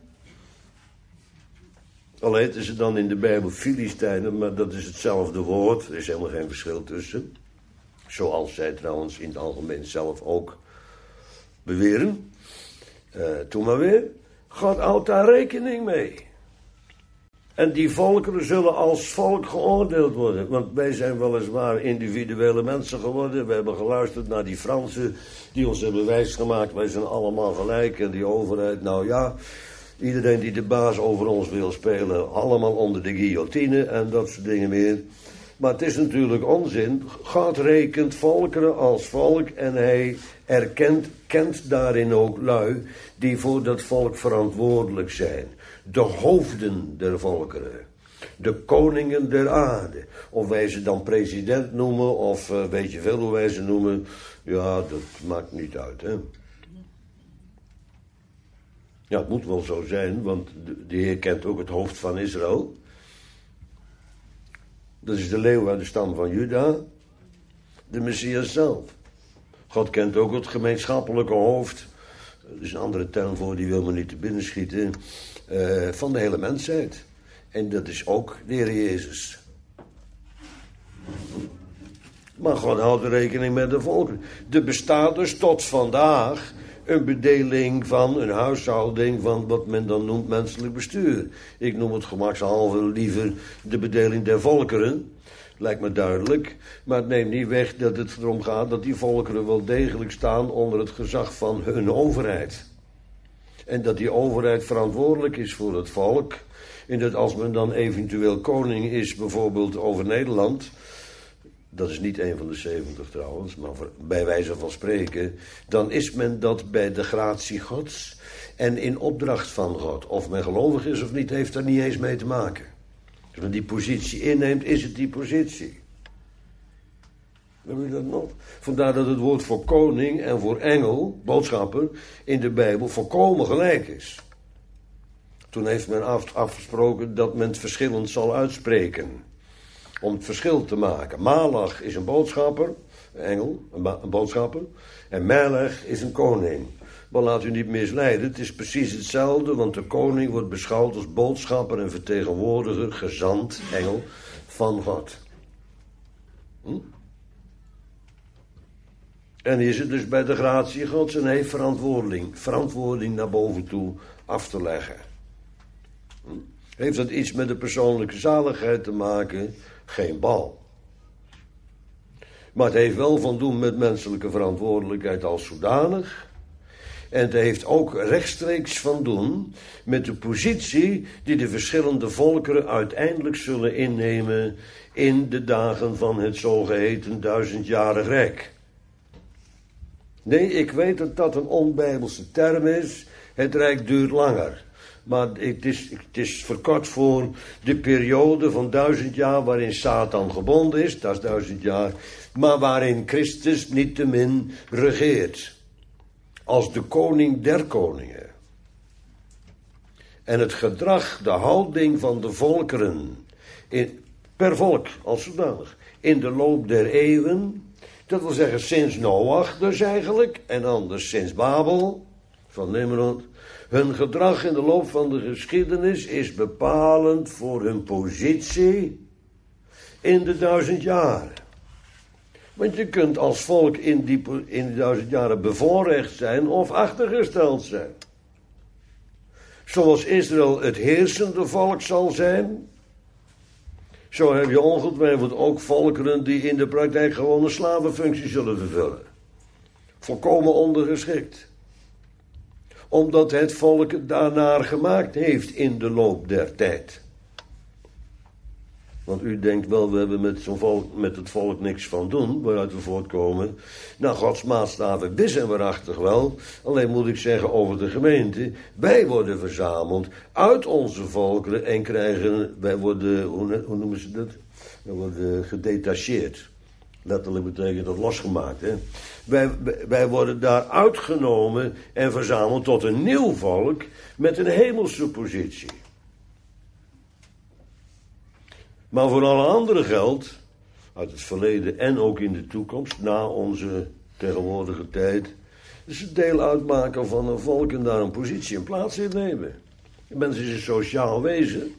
Al heten ze dan in de Bijbel Filistijnen, maar dat is hetzelfde woord. Er is helemaal geen verschil tussen. Zoals zij trouwens in het algemeen zelf ook beweren. Toen maar weer. God houdt daar rekening mee. En die volkeren zullen als volk geoordeeld worden. Want wij zijn weliswaar individuele mensen geworden. We hebben geluisterd naar die Fransen die ons hebben wijsgemaakt. Wij zijn allemaal gelijk en die overheid, nou ja. Iedereen die de baas over ons wil spelen, allemaal onder de guillotine en dat soort dingen meer. Maar het is natuurlijk onzin. God rekent volkeren als volk en hij kent daarin ook lui die voor dat volk verantwoordelijk zijn. De hoofden der volkeren. De koningen der aarde. Of wij ze dan president noemen of weet je veel hoe wij ze noemen. Ja, dat maakt niet uit, hè. Ja, het moet wel zo zijn, want de Heer kent ook het hoofd van Israël. Dat is de leeuw uit de stam van Juda, de Messias zelf. God kent ook het gemeenschappelijke hoofd er is een andere term voor, die wil me niet te binnen schieten, van de hele mensheid. En dat is ook de Heer Jezus. Maar God houdt rekening met de volken. Er bestaat dus tot vandaag een bedeling van, een huishouding van wat men dan noemt menselijk bestuur. Ik noem het gemakshalve liever de bedeling der volkeren. Lijkt me duidelijk. Maar het neemt niet weg dat het erom gaat dat die volkeren wel degelijk staan onder het gezag van hun overheid. En dat die overheid verantwoordelijk is voor het volk. En dat als men dan eventueel koning is, bijvoorbeeld over Nederland. Dat is niet een van de 70 trouwens, maar bij wijze van spreken. Dan is men dat bij de gratie Gods en in opdracht van God. Of men gelovig is of niet, heeft daar niet eens mee te maken. Als men die positie inneemt, is het die positie. Heb je dat nog? Vandaar dat het woord voor koning en voor engel, boodschapper, in de Bijbel volkomen gelijk is. Toen heeft men afgesproken dat men het verschillend zal uitspreken. Om het verschil te maken. Malach is een boodschapper, een engel, een boodschapper. En Melech is een koning. Maar laat u niet misleiden, het is precies hetzelfde, want de koning wordt beschouwd als boodschapper en vertegenwoordiger, gezant, engel van God. En is het dus bij de gratie Gods en heeft verantwoording naar boven toe af te leggen. Heeft dat iets met de persoonlijke zaligheid te maken? Geen bal. Maar het heeft wel van doen met menselijke verantwoordelijkheid als zodanig. En het heeft ook rechtstreeks van doen met de positie die de verschillende volkeren uiteindelijk zullen innemen in de dagen van het zogeheten 1000-jarig Rijk. Nee, ik weet dat dat een onbijbelse term is. Het Rijk duurt langer. Maar het is verkort voor de periode van 1000 jaar waarin Satan gebonden is. Dat is 1000 jaar. Maar waarin Christus niettemin regeert. Als de koning der koningen. En het gedrag, de houding van de volkeren. Per volk als zodanig. In de loop der eeuwen. Dat wil zeggen sinds Noach dus eigenlijk. En anders sinds Babel. Van Nimrod. Hun gedrag in de loop van de geschiedenis is bepalend voor hun positie in de 1000 jaren. Want je kunt als volk in die 1000 jaren bevoorrecht zijn of achtergesteld zijn. Zoals Israël het heersende volk zal zijn, zo heb je ongetwijfeld ook volkeren die in de praktijk gewoon een slavenfunctie zullen vervullen. Volkomen ondergeschikt. Omdat het volk het daarnaar gemaakt heeft in de loop der tijd. Want u denkt wel, we hebben met het volk niks van doen, waaruit we voortkomen. Nou, Gods maatstaven wis en waarachtig wel. Alleen moet ik zeggen over de gemeente, wij worden verzameld uit onze volkeren en wij worden, hoe noemen ze dat? Wij worden gedetacheerd. Letterlijk betekent dat losgemaakt, hè. Wij worden daar uitgenomen en verzameld tot een nieuw volk met een hemelse positie. Maar voor alle anderen geldt, uit het verleden en ook in de toekomst, na onze tegenwoordige tijd, is het deel uitmaken van een volk en daar een positie en plaats in nemen. De mens is een sociaal wezen.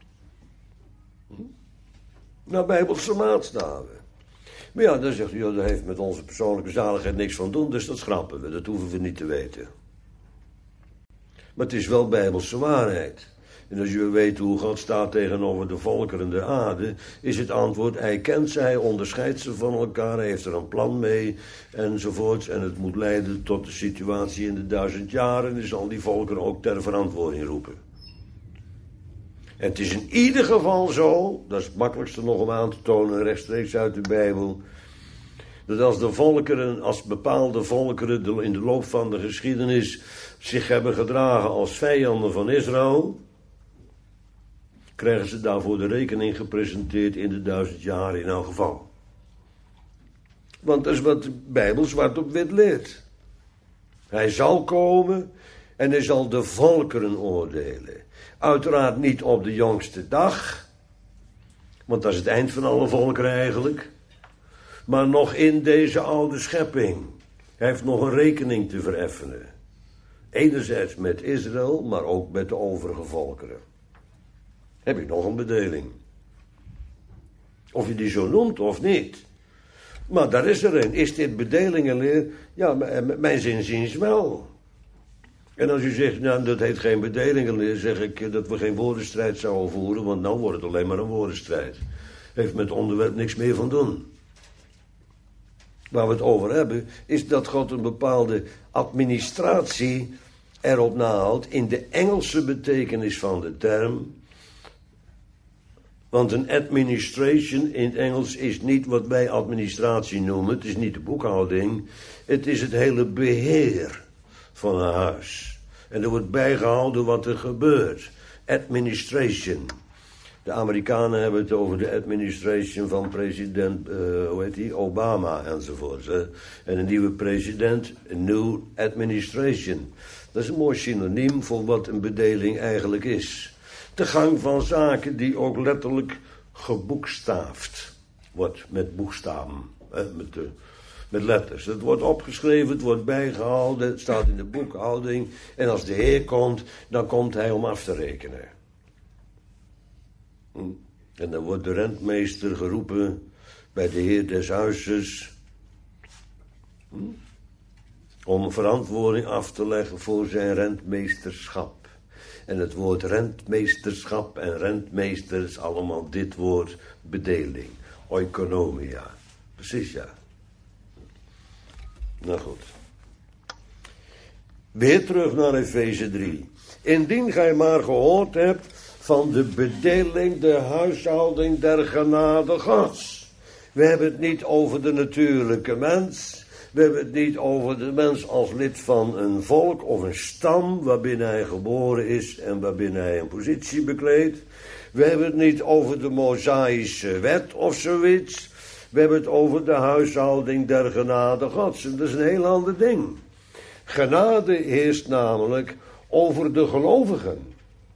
Naar bijbelse maatstaven. Maar ja, dan zegt u, dat heeft met onze persoonlijke zaligheid niks van doen, dus dat schrappen we, dat hoeven we niet te weten. Maar het is wel bijbelse waarheid. En als je weet hoe God staat tegenover de volkeren der aarde, is het antwoord, hij kent ze, hij onderscheidt ze van elkaar, hij heeft er een plan mee, enzovoorts. En het moet leiden tot de situatie in de 1000 jaar, en dus zal die volkeren ook ter verantwoording roepen. En het is in ieder geval zo, dat is het makkelijkste nog om aan te tonen, rechtstreeks uit de Bijbel, dat als bepaalde volkeren in de loop van de geschiedenis zich hebben gedragen als vijanden van Israël, krijgen ze daarvoor de rekening gepresenteerd in de 1000 jaar in elk geval. Want dat is wat de Bijbel zwart op wit leert. Hij zal komen en hij zal de volkeren oordelen. Uiteraard niet op de jongste dag, want dat is het eind van alle volkeren eigenlijk. Maar nog in deze oude schepping. Hij heeft nog een rekening te vereffenen. Enerzijds met Israël, maar ook met de overige volkeren. Heb ik nog een bedeling. Of je die zo noemt of niet. Maar daar is er een. Is dit bedelingenleer? Ja, mijn zinziens wel. En als u zegt, nou, dat heet geen bedelingenleer, zeg ik dat we geen woordenstrijd zouden voeren, want nou wordt het alleen maar een woordenstrijd. Heeft met het onderwerp niks meer van doen. Waar we het over hebben, is dat God een bepaalde administratie erop nahoudt in de Engelse betekenis van de term. Want een administration in het Engels is niet wat wij administratie noemen. Het is niet de boekhouding. Het is het hele beheer van een huis. En er wordt bijgehouden wat er gebeurt. Administration. De Amerikanen hebben het over de administration van president Obama enzovoort. Hè? En een nieuwe president, een new administration. Dat is een mooi synoniem voor wat een bedeling eigenlijk is. De gang van zaken die ook letterlijk geboekstaafd wordt met boekstaven, met letters. Het wordt opgeschreven, het wordt bijgehouden, het staat in de boekhouding. En als de Heer komt, dan komt hij om af te rekenen. En dan wordt de rentmeester geroepen bij de Heer des huizes om verantwoording af te leggen voor zijn rentmeesterschap. En het woord rentmeesterschap en rentmeester is allemaal dit woord bedeling. Oikonomia. Precies, ja. Nou goed. Weer terug naar Efeze 3. Indien gij maar gehoord hebt van de bedeling, de huishouding der genade Gods. We hebben het niet over de natuurlijke mens. We hebben het niet over de mens als lid van een volk of een stam waarbinnen hij geboren is en waarbinnen hij een positie bekleedt. We hebben het niet over de Mosaïsche wet of zoiets. We hebben het over de huishouding der genade Gods. En dat is een heel ander ding. Genade heerst namelijk over de gelovigen.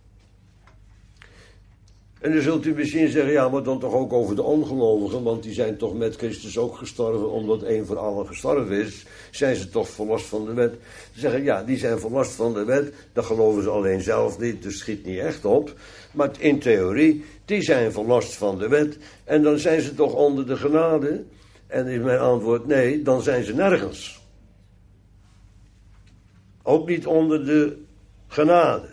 En dan zult u misschien zeggen, ja, maar dan toch ook over de ongelovigen, want die zijn toch met Christus ook gestorven, omdat één voor allen gestorven is. Zijn ze toch verlost van de wet? Ze zeggen, ja, die zijn verlost van de wet, dat geloven ze alleen zelf niet, dus schiet niet echt op. Maar in theorie, die zijn verlost van de wet, en dan zijn ze toch onder de genade? En is mijn antwoord, nee, dan zijn ze nergens. Ook niet onder de genade.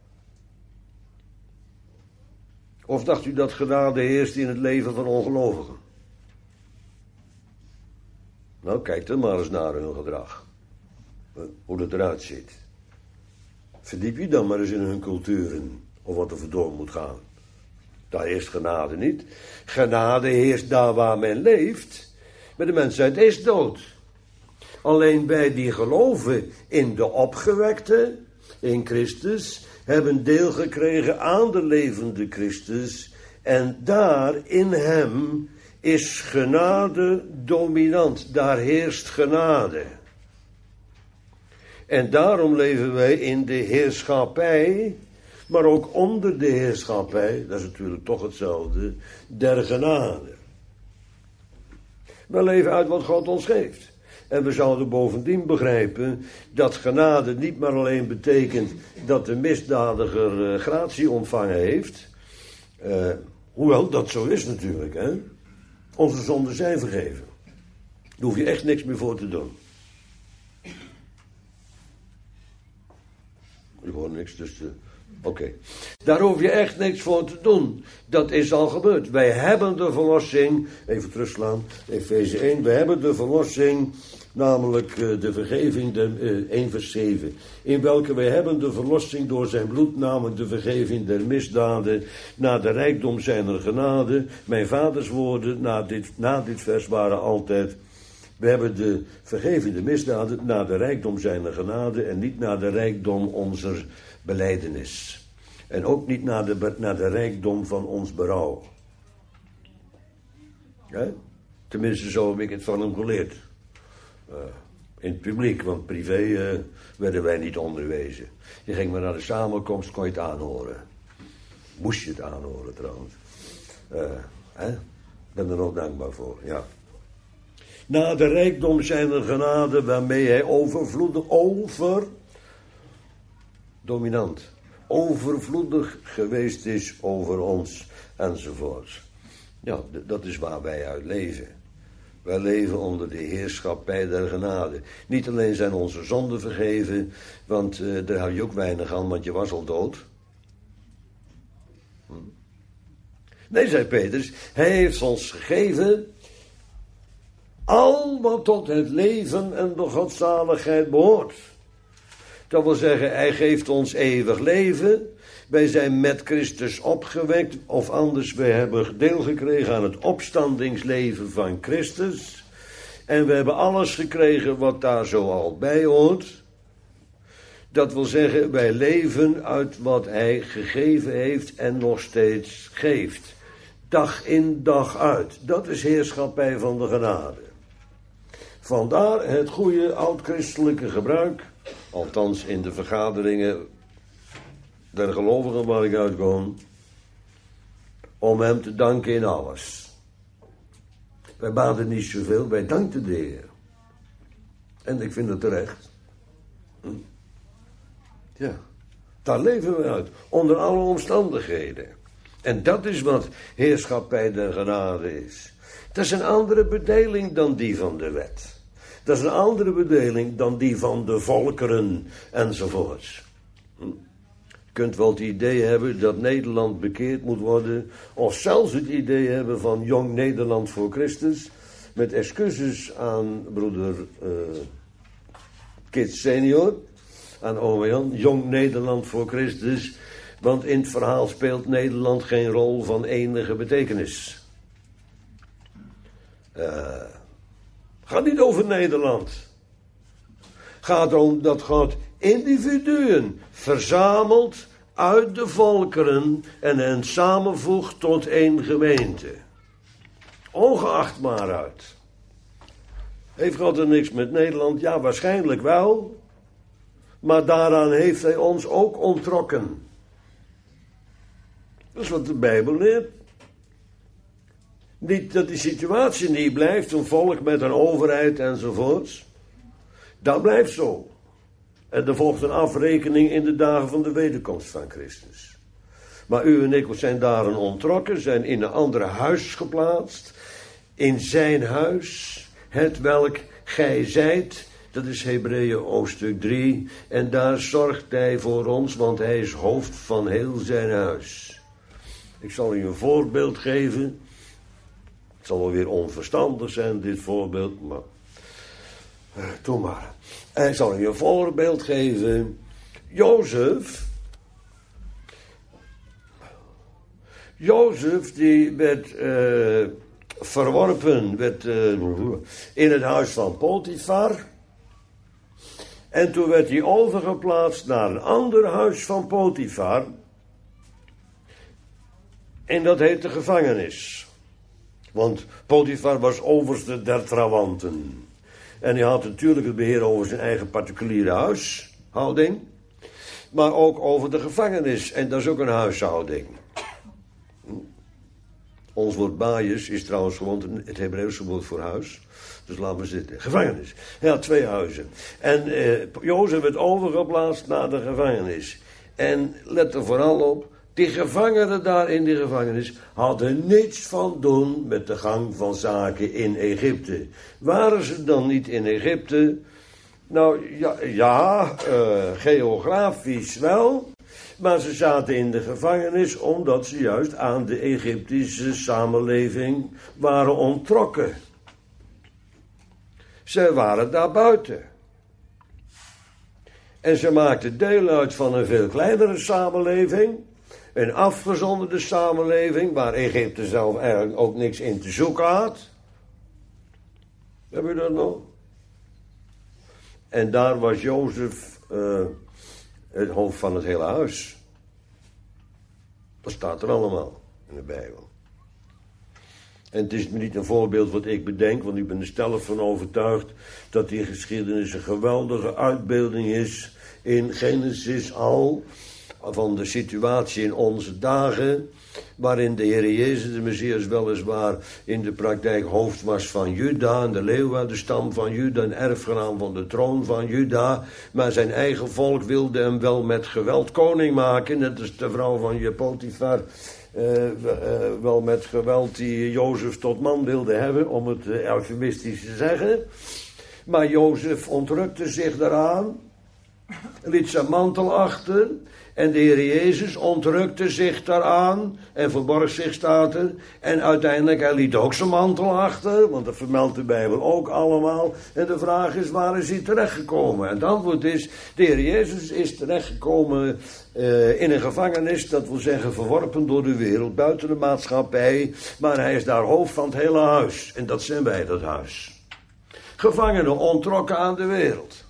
Of dacht u dat genade heerst in het leven van ongelovigen? Nou, kijk dan maar eens naar hun gedrag. Hoe dat eruit ziet. Verdiep je dan maar eens in hun culturen. Of wat er voor door moet gaan. Daar heerst genade niet. Genade heerst daar waar men leeft. Maar de mensheid is dood. Alleen bij die geloven in de opgewekte, in Christus, hebben deel gekregen aan de levende Christus. En daar in hem is genade dominant. Daar heerst genade. En daarom leven wij in de heerschappij, maar ook onder de heerschappij, dat is natuurlijk toch hetzelfde, der genade. We leven uit wat God ons geeft. En we zouden bovendien begrijpen dat genade niet maar alleen betekent dat de misdadiger gratie ontvangen heeft. Hoewel dat zo is natuurlijk. Hè? Onze zonden zijn vergeven. Daar hoef je echt niks meer voor te doen. Ik hoor niks, dus... Oké. Daar hoef je echt niks voor te doen. Dat is al gebeurd. Wij hebben de verlossing, even terugslaan, Efeze 1. We hebben de verlossing, namelijk de vergeving, 1 vers 7. In welke wij hebben de verlossing door zijn bloed, namelijk de vergeving der misdaden, naar de rijkdom zijner genade. Mijn vaders woorden na dit vers waren altijd: we hebben de vergeving der misdaden naar de rijkdom zijner genade en niet naar de rijkdom onze belijdenis. En ook niet naar de rijkdom van ons berouw. Ja? Tenminste, zo heb ik het van hem geleerd. In het publiek, want privé werden wij niet onderwezen. Je ging maar naar de samenkomst, kon je het aanhoren. Moest je het aanhoren trouwens. Ik ben er nog dankbaar voor, ja. Na de rijkdom zijn er genade waarmee hij overvloedig dominant, overvloedig geweest is over ons, enzovoort. Ja, dat is waar wij uit leven. Wij leven onder de heerschappij der genade. Niet alleen zijn onze zonden vergeven, want daar hou je ook weinig aan, want je was al dood. Nee, zei Petrus, hij heeft ons gegeven al wat tot het leven en de godzaligheid behoort. Dat wil zeggen, hij geeft ons eeuwig leven. Wij zijn met Christus opgewekt, of anders, wij hebben deel gekregen aan het opstandingsleven van Christus. En we hebben alles gekregen wat daar zo al bij hoort. Dat wil zeggen, wij leven uit wat hij gegeven heeft en nog steeds geeft. Dag in, dag uit. Dat is heerschappij van de genade. Vandaar het goede oud-christelijke gebruik, althans in de vergaderingen der gelovigen waar ik uitkom, om hem te danken in alles. Wij baden niet zoveel, wij dankten de Heer. En ik vind het terecht. Ja, daar leven we uit, onder alle omstandigheden. En dat is wat heerschappij der genade is. Dat is een andere bedeling dan die van de wet. Dat is een andere bedeling dan die van de volkeren enzovoorts. Je kunt wel het idee hebben dat Nederland bekeerd moet worden, of zelfs het idee hebben van Jong Nederland voor Christus, met excuses aan broeder Kit senior, aan ome Jan, Jong Nederland voor Christus, want in het verhaal speelt Nederland geen rol van enige betekenis. Gaat niet over Nederland. Gaat erom dat God individuen verzamelt uit de volkeren en hen samenvoegt tot één gemeente. Ongeacht maar uit. Heeft God er niks met Nederland? Ja, waarschijnlijk wel. Maar daaraan heeft hij ons ook onttrokken. Dat is wat de Bijbel leert. Niet dat die situatie niet blijft, een volk met een overheid enzovoorts. Dat blijft zo. En er volgt een afrekening in de dagen van de wederkomst van Christus. Maar u en ik zijn daarin onttrokken, zijn in een ander huis geplaatst. In zijn huis, het welk gij zijt. Dat is Hebreeën hoofdstuk 3. En daar zorgt hij voor ons, want hij is hoofd van heel zijn huis. Ik zal u een voorbeeld geven. Het zal wel weer onverstandig zijn, dit voorbeeld, maar doe maar. Ik zal u een voorbeeld geven. Jozef die werd verworpen, in het huis van Potifar. En toen werd hij overgeplaatst naar een ander huis van Potifar. En dat heet de gevangenis. Want Potifar was overste der trawanten. En hij had natuurlijk het beheer over zijn eigen particuliere huishouding. Maar ook over de gevangenis. En dat is ook een huishouding. Ons woord baius is trouwens gewoon het Hebreeuwse woord voor huis. Dus laten we zitten. Gevangenis. Hij had 2 huizen. En Jozef werd overgeplaatst naar de gevangenis. En let er vooral op. Die gevangenen daar in die gevangenis hadden niets van doen met de gang van zaken in Egypte. Waren ze dan niet in Egypte? Nou ja, geografisch wel. Maar ze zaten in de gevangenis omdat ze juist aan de Egyptische samenleving waren onttrokken. Ze waren daar buiten. En ze maakten deel uit van een veel kleinere samenleving. Een afgezonderde samenleving waar Egypte zelf eigenlijk ook niks in te zoeken had. Heb je dat nog? En daar was Jozef het hoofd van het hele huis. Dat staat er allemaal in de Bijbel. En het is niet een voorbeeld wat ik bedenk, want ik ben er stellig van overtuigd dat die geschiedenis een geweldige uitbeelding is in Genesis al, van de situatie in onze dagen, waarin de Heer Jezus, de Messias, weliswaar in de praktijk hoofd was van Juda, en de leeuw uit de stam van Juda, een erfgenaam van de troon van Juda, maar zijn eigen volk wilde hem wel met geweld koning maken, net als de vrouw van Potifar wel met geweld die Jozef tot man wilde hebben, om het eufemistisch te zeggen. Maar Jozef ontrukte zich daaraan, liet zijn mantel achter, en de Heer Jezus ontrukte zich daaraan en verborg zich, staat er. En uiteindelijk, hij liet ook zijn mantel achter, want dat vermeldt de Bijbel ook allemaal. En de vraag is, waar is hij terechtgekomen? En het antwoord is, de Heer Jezus is terechtgekomen in een gevangenis, dat wil zeggen verworpen door de wereld, buiten de maatschappij. Maar hij is daar hoofd van het hele huis. En dat zijn wij, dat huis. Gevangenen ontrokken aan de wereld.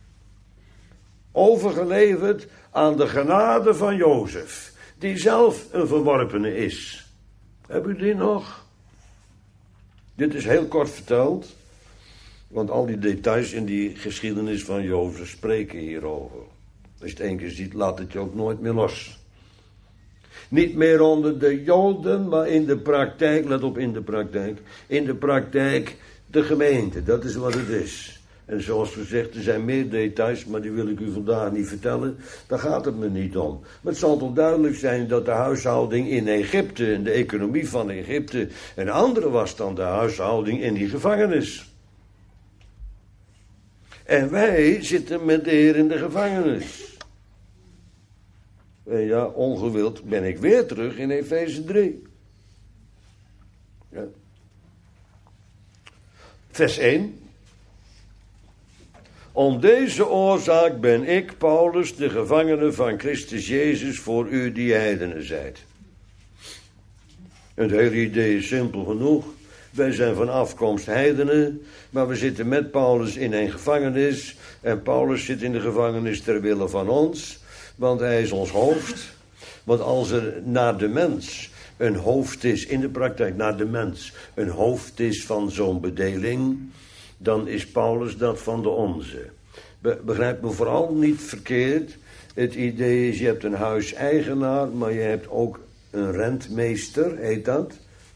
Overgeleverd aan de genade van Jozef, die zelf een verworpene is. Heb u die nog? Dit is heel kort verteld, want al die details in die geschiedenis van Jozef spreken hierover. Als je het één keer ziet, laat het je ook nooit meer los. Niet meer onder de Joden, maar in de praktijk, let op, in de praktijk de gemeente, dat is wat het is. En zoals gezegd, er zijn meer details, maar die wil ik u vandaag niet vertellen. Daar gaat het me niet om. Maar het zal toch duidelijk zijn dat de huishouding in Egypte en de economie van Egypte een andere was dan de huishouding in die gevangenis. En wij zitten met de Heer in de gevangenis. En ja, ongewild ben ik weer terug in Efeze 3. Ja. Vers 1. Om deze oorzaak ben ik, Paulus, de gevangene van Christus Jezus, voor u die heidenen zijt. Het hele idee is simpel genoeg. Wij zijn van afkomst heidenen, maar we zitten met Paulus in een gevangenis. En Paulus zit in de gevangenis ter wille van ons, want hij is ons hoofd. Want als er naar de mens een hoofd is, in de praktijk naar de mens, een hoofd is van zo'n bedeling, dan is Paulus dat van de onze. Begrijp me vooral niet verkeerd. Het idee is, je hebt een huiseigenaar, maar je hebt ook een rentmeester, heet dat.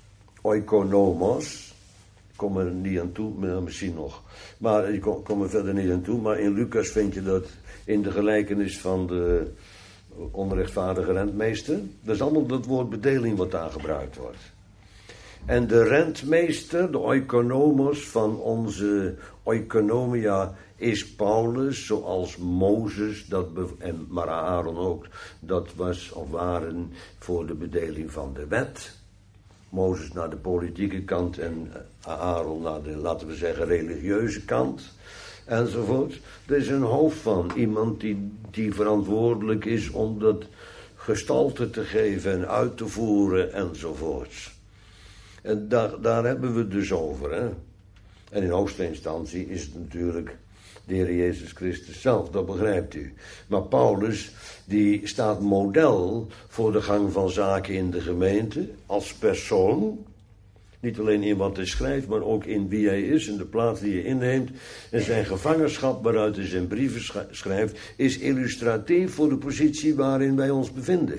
Oikonomos. Ik kom er niet aan toe, misschien nog. Maar ik kom er verder niet aan toe. Maar in Lucas vind je dat in de gelijkenis van de onrechtvaardige rentmeester. Dat is allemaal dat woord bedeling wat daar gebruikt wordt. En de rentmeester, de oikonomos van onze oikonomia, is Paulus, zoals Mozes, maar Aaron ook, dat was of waren voor de bedeling van de wet. Mozes naar de politieke kant en Aaron naar de, laten we zeggen, religieuze kant, enzovoort. Er is een hoofd van, iemand die verantwoordelijk is om dat gestalte te geven en uit te voeren, enzovoorts. En daar hebben we het dus over. Hè? En in hoogste instantie is het natuurlijk de Heer Jezus Christus zelf, dat begrijpt u. Maar Paulus, die staat model voor de gang van zaken in de gemeente, als persoon. Niet alleen in wat hij schrijft, maar ook in wie hij is, in de plaats die hij inneemt. En zijn gevangenschap, waaruit hij zijn brieven schrijft, is illustratief voor de positie waarin wij ons bevinden.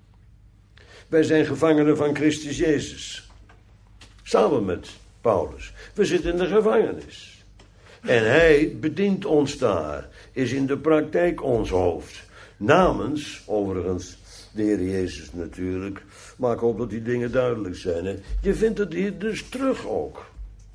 Wij zijn gevangenen van Christus Jezus. Samen met Paulus. We zitten in de gevangenis. En hij bedient ons daar. Is in de praktijk ons hoofd. Namens, overigens, de Heer Jezus natuurlijk. Maar ik hoop dat die dingen duidelijk zijn. Hè? Je vindt het hier dus terug ook.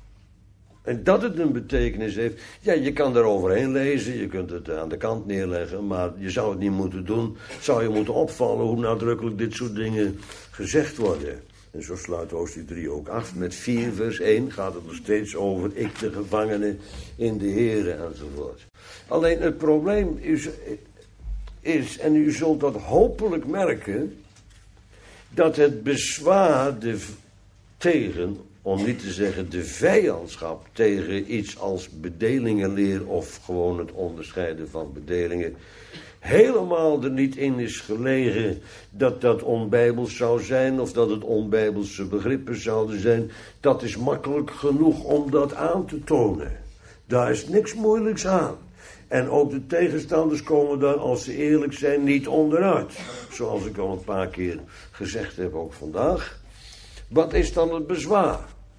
En dat het een betekenis heeft. Ja, je kan er overheen lezen. Je kunt het aan de kant neerleggen. Maar je zou het niet moeten doen. Zou je moeten opvallen hoe nadrukkelijk dit soort dingen gezegd worden. En zo sluit hoofdstuk 3 ook af. Met 4 vers 1 gaat het nog steeds over ik de gevangene in de Here enzovoort. Alleen het probleem is, en u zult dat hopelijk merken, dat het bezwaar tegen, om niet te zeggen de vijandschap tegen iets als bedelingenleer of gewoon het onderscheiden van bedelingen, helemaal er niet in is gelegen dat dat onbijbels zou zijn of dat het onbijbelse begrippen zouden zijn. Dat is makkelijk genoeg om dat aan te tonen. Daar is niks moeilijks aan. En ook de tegenstanders komen daar, als ze eerlijk zijn, niet onderuit. Zoals ik al een paar keer gezegd heb, ook vandaag. Wat is dan het bezwaar?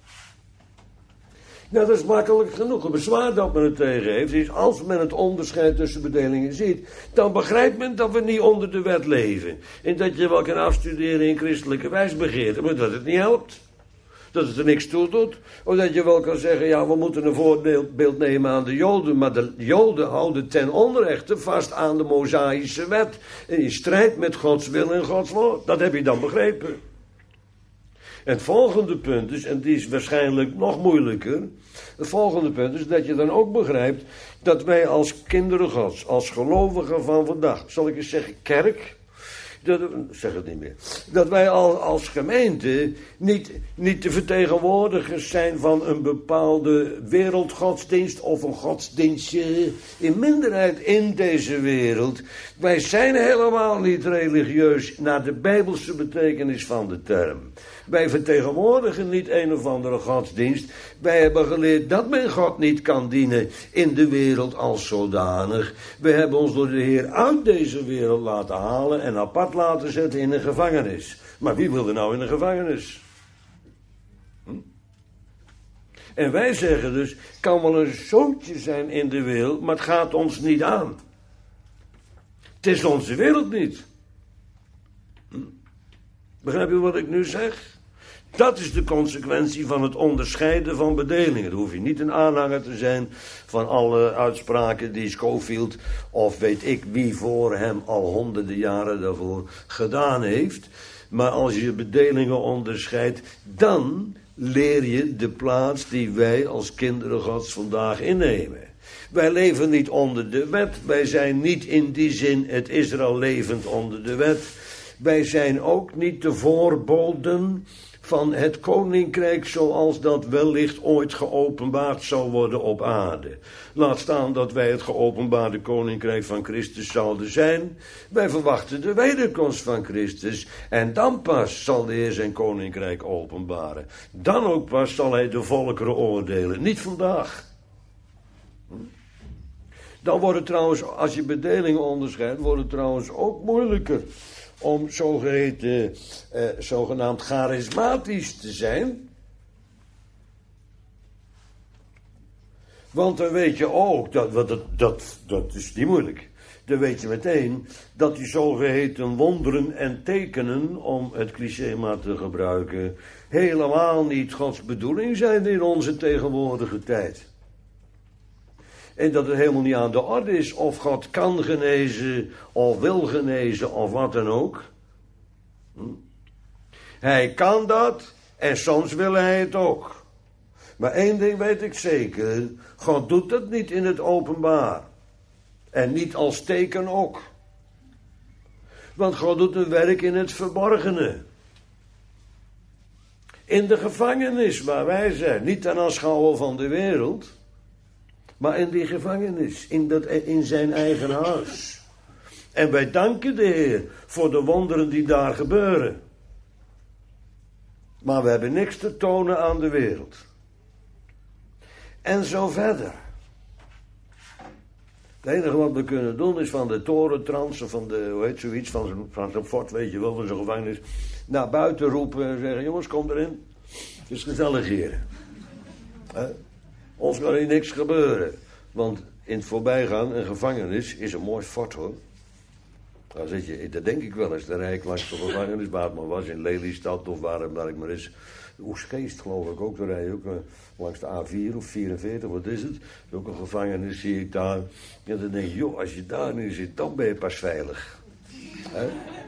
Nou, dat is makkelijk genoeg. Het bezwaar dat men het tegen heeft, is als men het onderscheid tussen bedelingen ziet, dan begrijpt men dat we niet onder de wet leven. En dat je wel kan afstuderen in christelijke wijsbegeerte, maar dat het niet helpt. Dat het er niks toe doet. Of dat je wel kan zeggen, ja, we moeten een voorbeeld nemen aan de Joden. Maar de Joden houden ten onrechte vast aan de Mosaïsche wet. In strijd met Gods wil en Gods woord. Dat heb je dan begrepen. En het volgende punt is, en die is waarschijnlijk nog moeilijker. Het volgende punt is dat je dan ook begrijpt dat wij als kinderen Gods, als gelovigen van vandaag, zal ik eens zeggen kerk, zeg het niet meer, dat wij als gemeente niet de vertegenwoordigers zijn van een bepaalde wereldgodsdienst of een godsdienstje in minderheid in deze wereld. Wij zijn helemaal niet religieus naar de bijbelse betekenis van de term. Wij vertegenwoordigen niet een of andere godsdienst. Wij hebben geleerd dat men God niet kan dienen in de wereld als zodanig. We hebben ons door de Heer uit deze wereld laten halen en apart laten zetten in een gevangenis. Maar wie wil er nou in een gevangenis? En wij zeggen dus, kan wel een zootje zijn in de wereld, maar het gaat ons niet aan. Het is onze wereld niet. Begrijp je wat ik nu zeg? Dat is de consequentie van het onderscheiden van bedelingen. Dan hoef je niet een aanhanger te zijn van alle uitspraken die Scofield of weet ik wie voor hem al honderden jaren daarvoor gedaan heeft. Maar als je bedelingen onderscheidt, dan leer je de plaats die wij als kinderen Gods vandaag innemen. Wij leven niet onder de wet. Wij zijn niet in die zin het Israël levend onder de wet. Wij zijn ook niet de voorboden van het koninkrijk zoals dat wellicht ooit geopenbaard zal worden op aarde. Laat staan dat wij het geopenbaarde koninkrijk van Christus zouden zijn. Wij verwachten de wederkomst van Christus en dan pas zal de Heer zijn koninkrijk openbaren. Dan ook pas zal hij de volkeren oordelen, niet vandaag. Dan wordt het trouwens, als je bedelingen onderscheidt, wordt het trouwens ook moeilijker om zogenaamd charismatisch te zijn. Want dan weet je ook, dat is niet moeilijk. Dan weet je meteen dat die zogeheten wonderen en tekenen, om het cliché maar te gebruiken, helemaal niet Gods bedoeling zijn in onze tegenwoordige tijd. En dat het helemaal niet aan de orde is of God kan genezen of wil genezen of wat dan ook. Hij kan dat en soms wil hij het ook. Maar één ding weet ik zeker, God doet dat niet in het openbaar. En niet als teken ook. Want God doet een werk in het verborgene. In de gevangenis waar wij zijn, niet ten aanschouwen van de wereld, maar in die gevangenis, in zijn eigen huis. En wij danken de Heer voor de wonderen die daar gebeuren. Maar we hebben niks te tonen aan de wereld. En zo verder. Het enige wat we kunnen doen is van de torentransen, van de, hoe heet zoiets, van zo'n fort, weet je wel, van zo'n gevangenis, naar buiten roepen en zeggen, jongens, kom erin. Het is gezellig hier. Ons kan hier niks gebeuren. Want in het voorbijgaan, een gevangenis is een mooi fort hoor. Daar zit je, dat denk ik wel eens, daar rijd ik langs de gevangenis, waar het maar was, in Lelystad of waar ik maar is. Oegstgeest geloof ik ook, daar rijd je ook langs de A4 of 44, wat is het? Ook een gevangenis zie ik daar. Ja, dan denk je, joh, als je daar nu zit, dan ben je pas veilig. He?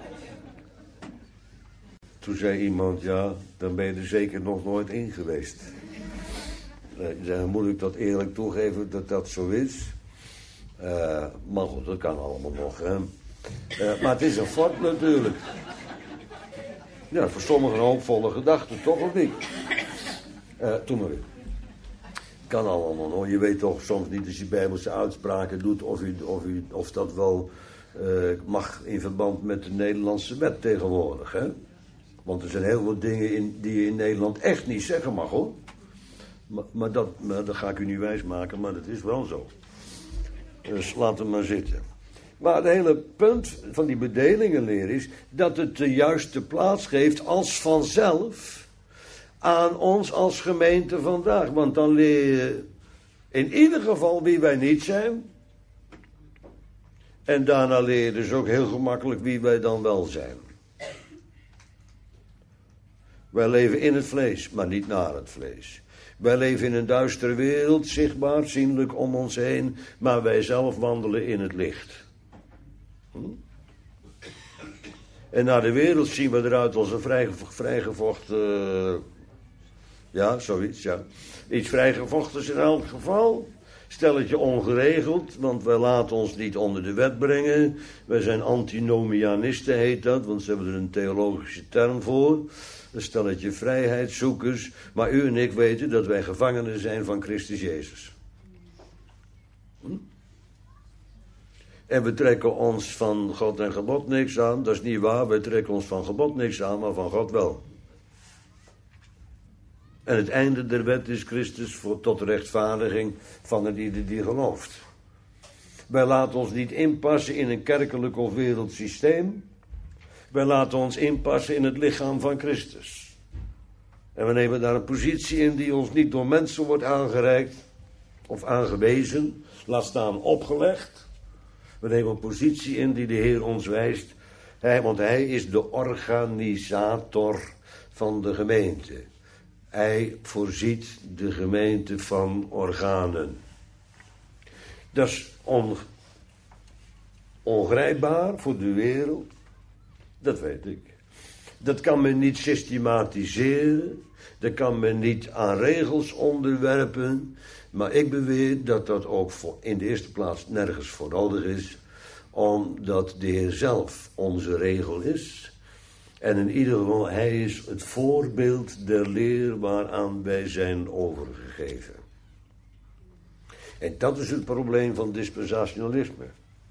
Toen zei iemand, ja, dan ben je er zeker nog nooit in geweest. Dan moet ik dat eerlijk toegeven dat dat zo is. Maar goed, dat kan allemaal nog. Hè. Maar het is een fort natuurlijk. Ja, voor sommigen een hoopvolle gedachte, toch of niet? Toen maar weer. Kan allemaal nog. Je weet toch soms niet als je bijbelse uitspraken doet of dat wel mag in verband met de Nederlandse wet tegenwoordig. Hè? Want er zijn heel veel dingen die je in Nederland echt niet zeggen mag hoor. Maar dat ga ik u niet wijsmaken, maar dat is wel zo. Dus laat hem maar zitten. Maar het hele punt van die bedelingenleer is dat het de juiste plaats geeft als vanzelf aan ons als gemeente vandaag. Want dan leer je in ieder geval wie wij niet zijn. En daarna leer je dus ook heel gemakkelijk wie wij dan wel zijn. Wij leven in het vlees, maar niet naar het vlees. Wij leven in een duistere wereld, zichtbaar, zienlijk om ons heen, maar wij zelf wandelen in het licht. En naar de wereld zien we eruit als een vrijgevochten, ja, zoiets, ja. Iets vrijgevochtens in elk geval. Stelletje ongeregeld, want wij laten ons niet onder de wet brengen. Wij zijn antinomianisten, heet dat, want ze hebben er een theologische term voor. Een stelletje vrijheidszoekers. Maar u en ik weten dat wij gevangenen zijn van Christus Jezus. En we trekken ons van God en gebod niks aan. Dat is niet waar, we trekken ons van gebod niks aan, maar van God wel. En het einde der wet is Christus tot rechtvaardiging van een ieder die gelooft. Wij laten ons niet inpassen in een kerkelijk of wereld systeem. Wij laten ons inpassen in het lichaam van Christus. En we nemen daar een positie in die ons niet door mensen wordt aangereikt of aangewezen, laat staan opgelegd. We nemen een positie in die de Heer ons wijst, want Hij is de organisator van de gemeente. Hij voorziet de gemeente van organen. Dat is ongrijpbaar voor de wereld. Dat weet ik. Dat kan men niet systematiseren. Dat kan men niet aan regels onderwerpen. Maar ik beweer dat dat ook in de eerste plaats nergens voor nodig is. Omdat de Heer zelf onze regel is. En in ieder geval, Hij is het voorbeeld der leer waaraan wij zijn overgegeven. En dat is het probleem van dispensationalisme.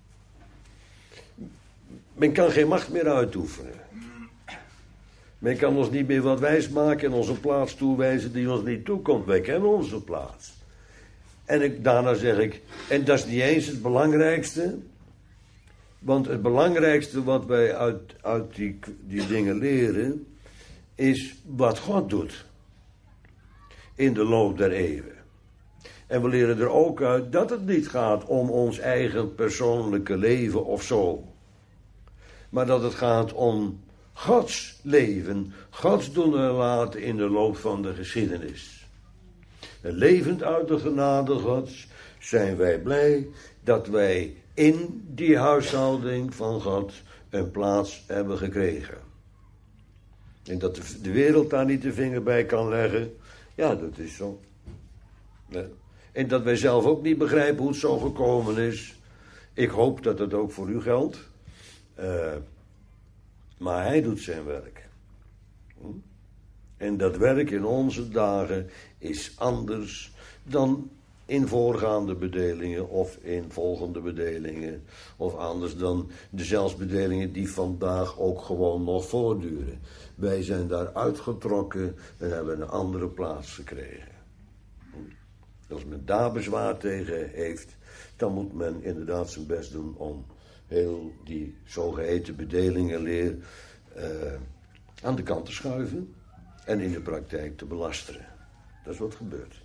Men kan geen macht meer uitoefenen. Men kan ons niet meer wat wijs maken en ons een plaats toewijzen die ons niet toekomt. Wij kennen onze plaats. En daarna zeg ik, en dat is niet eens het belangrijkste. Want het belangrijkste wat wij uit die dingen leren, is wat God doet. In de loop der eeuwen. En we leren er ook uit dat het niet gaat om ons eigen persoonlijke leven of zo. Maar dat het gaat om Gods leven, Gods doen en laten in de loop van de geschiedenis. En levend uit de genade Gods zijn wij blij dat wij in die huishouding van God een plaats hebben gekregen. En dat de wereld daar niet de vinger bij kan leggen, ja, dat is zo. Ja. En dat wij zelf ook niet begrijpen hoe het zo gekomen is. Ik hoop dat het ook voor u geldt. Maar Hij doet zijn werk. En dat werk in onze dagen is anders dan in voorgaande bedelingen of in volgende bedelingen. Of anders dan de zelfsbedelingen die vandaag ook gewoon nog voortduren. Wij zijn daar uitgetrokken en hebben een andere plaats gekregen. Als men daar bezwaar tegen heeft, dan moet men inderdaad zijn best doen om heel die zogeheten bedelingenleer aan de kant te schuiven en in de praktijk te belasteren. Dat is wat gebeurt.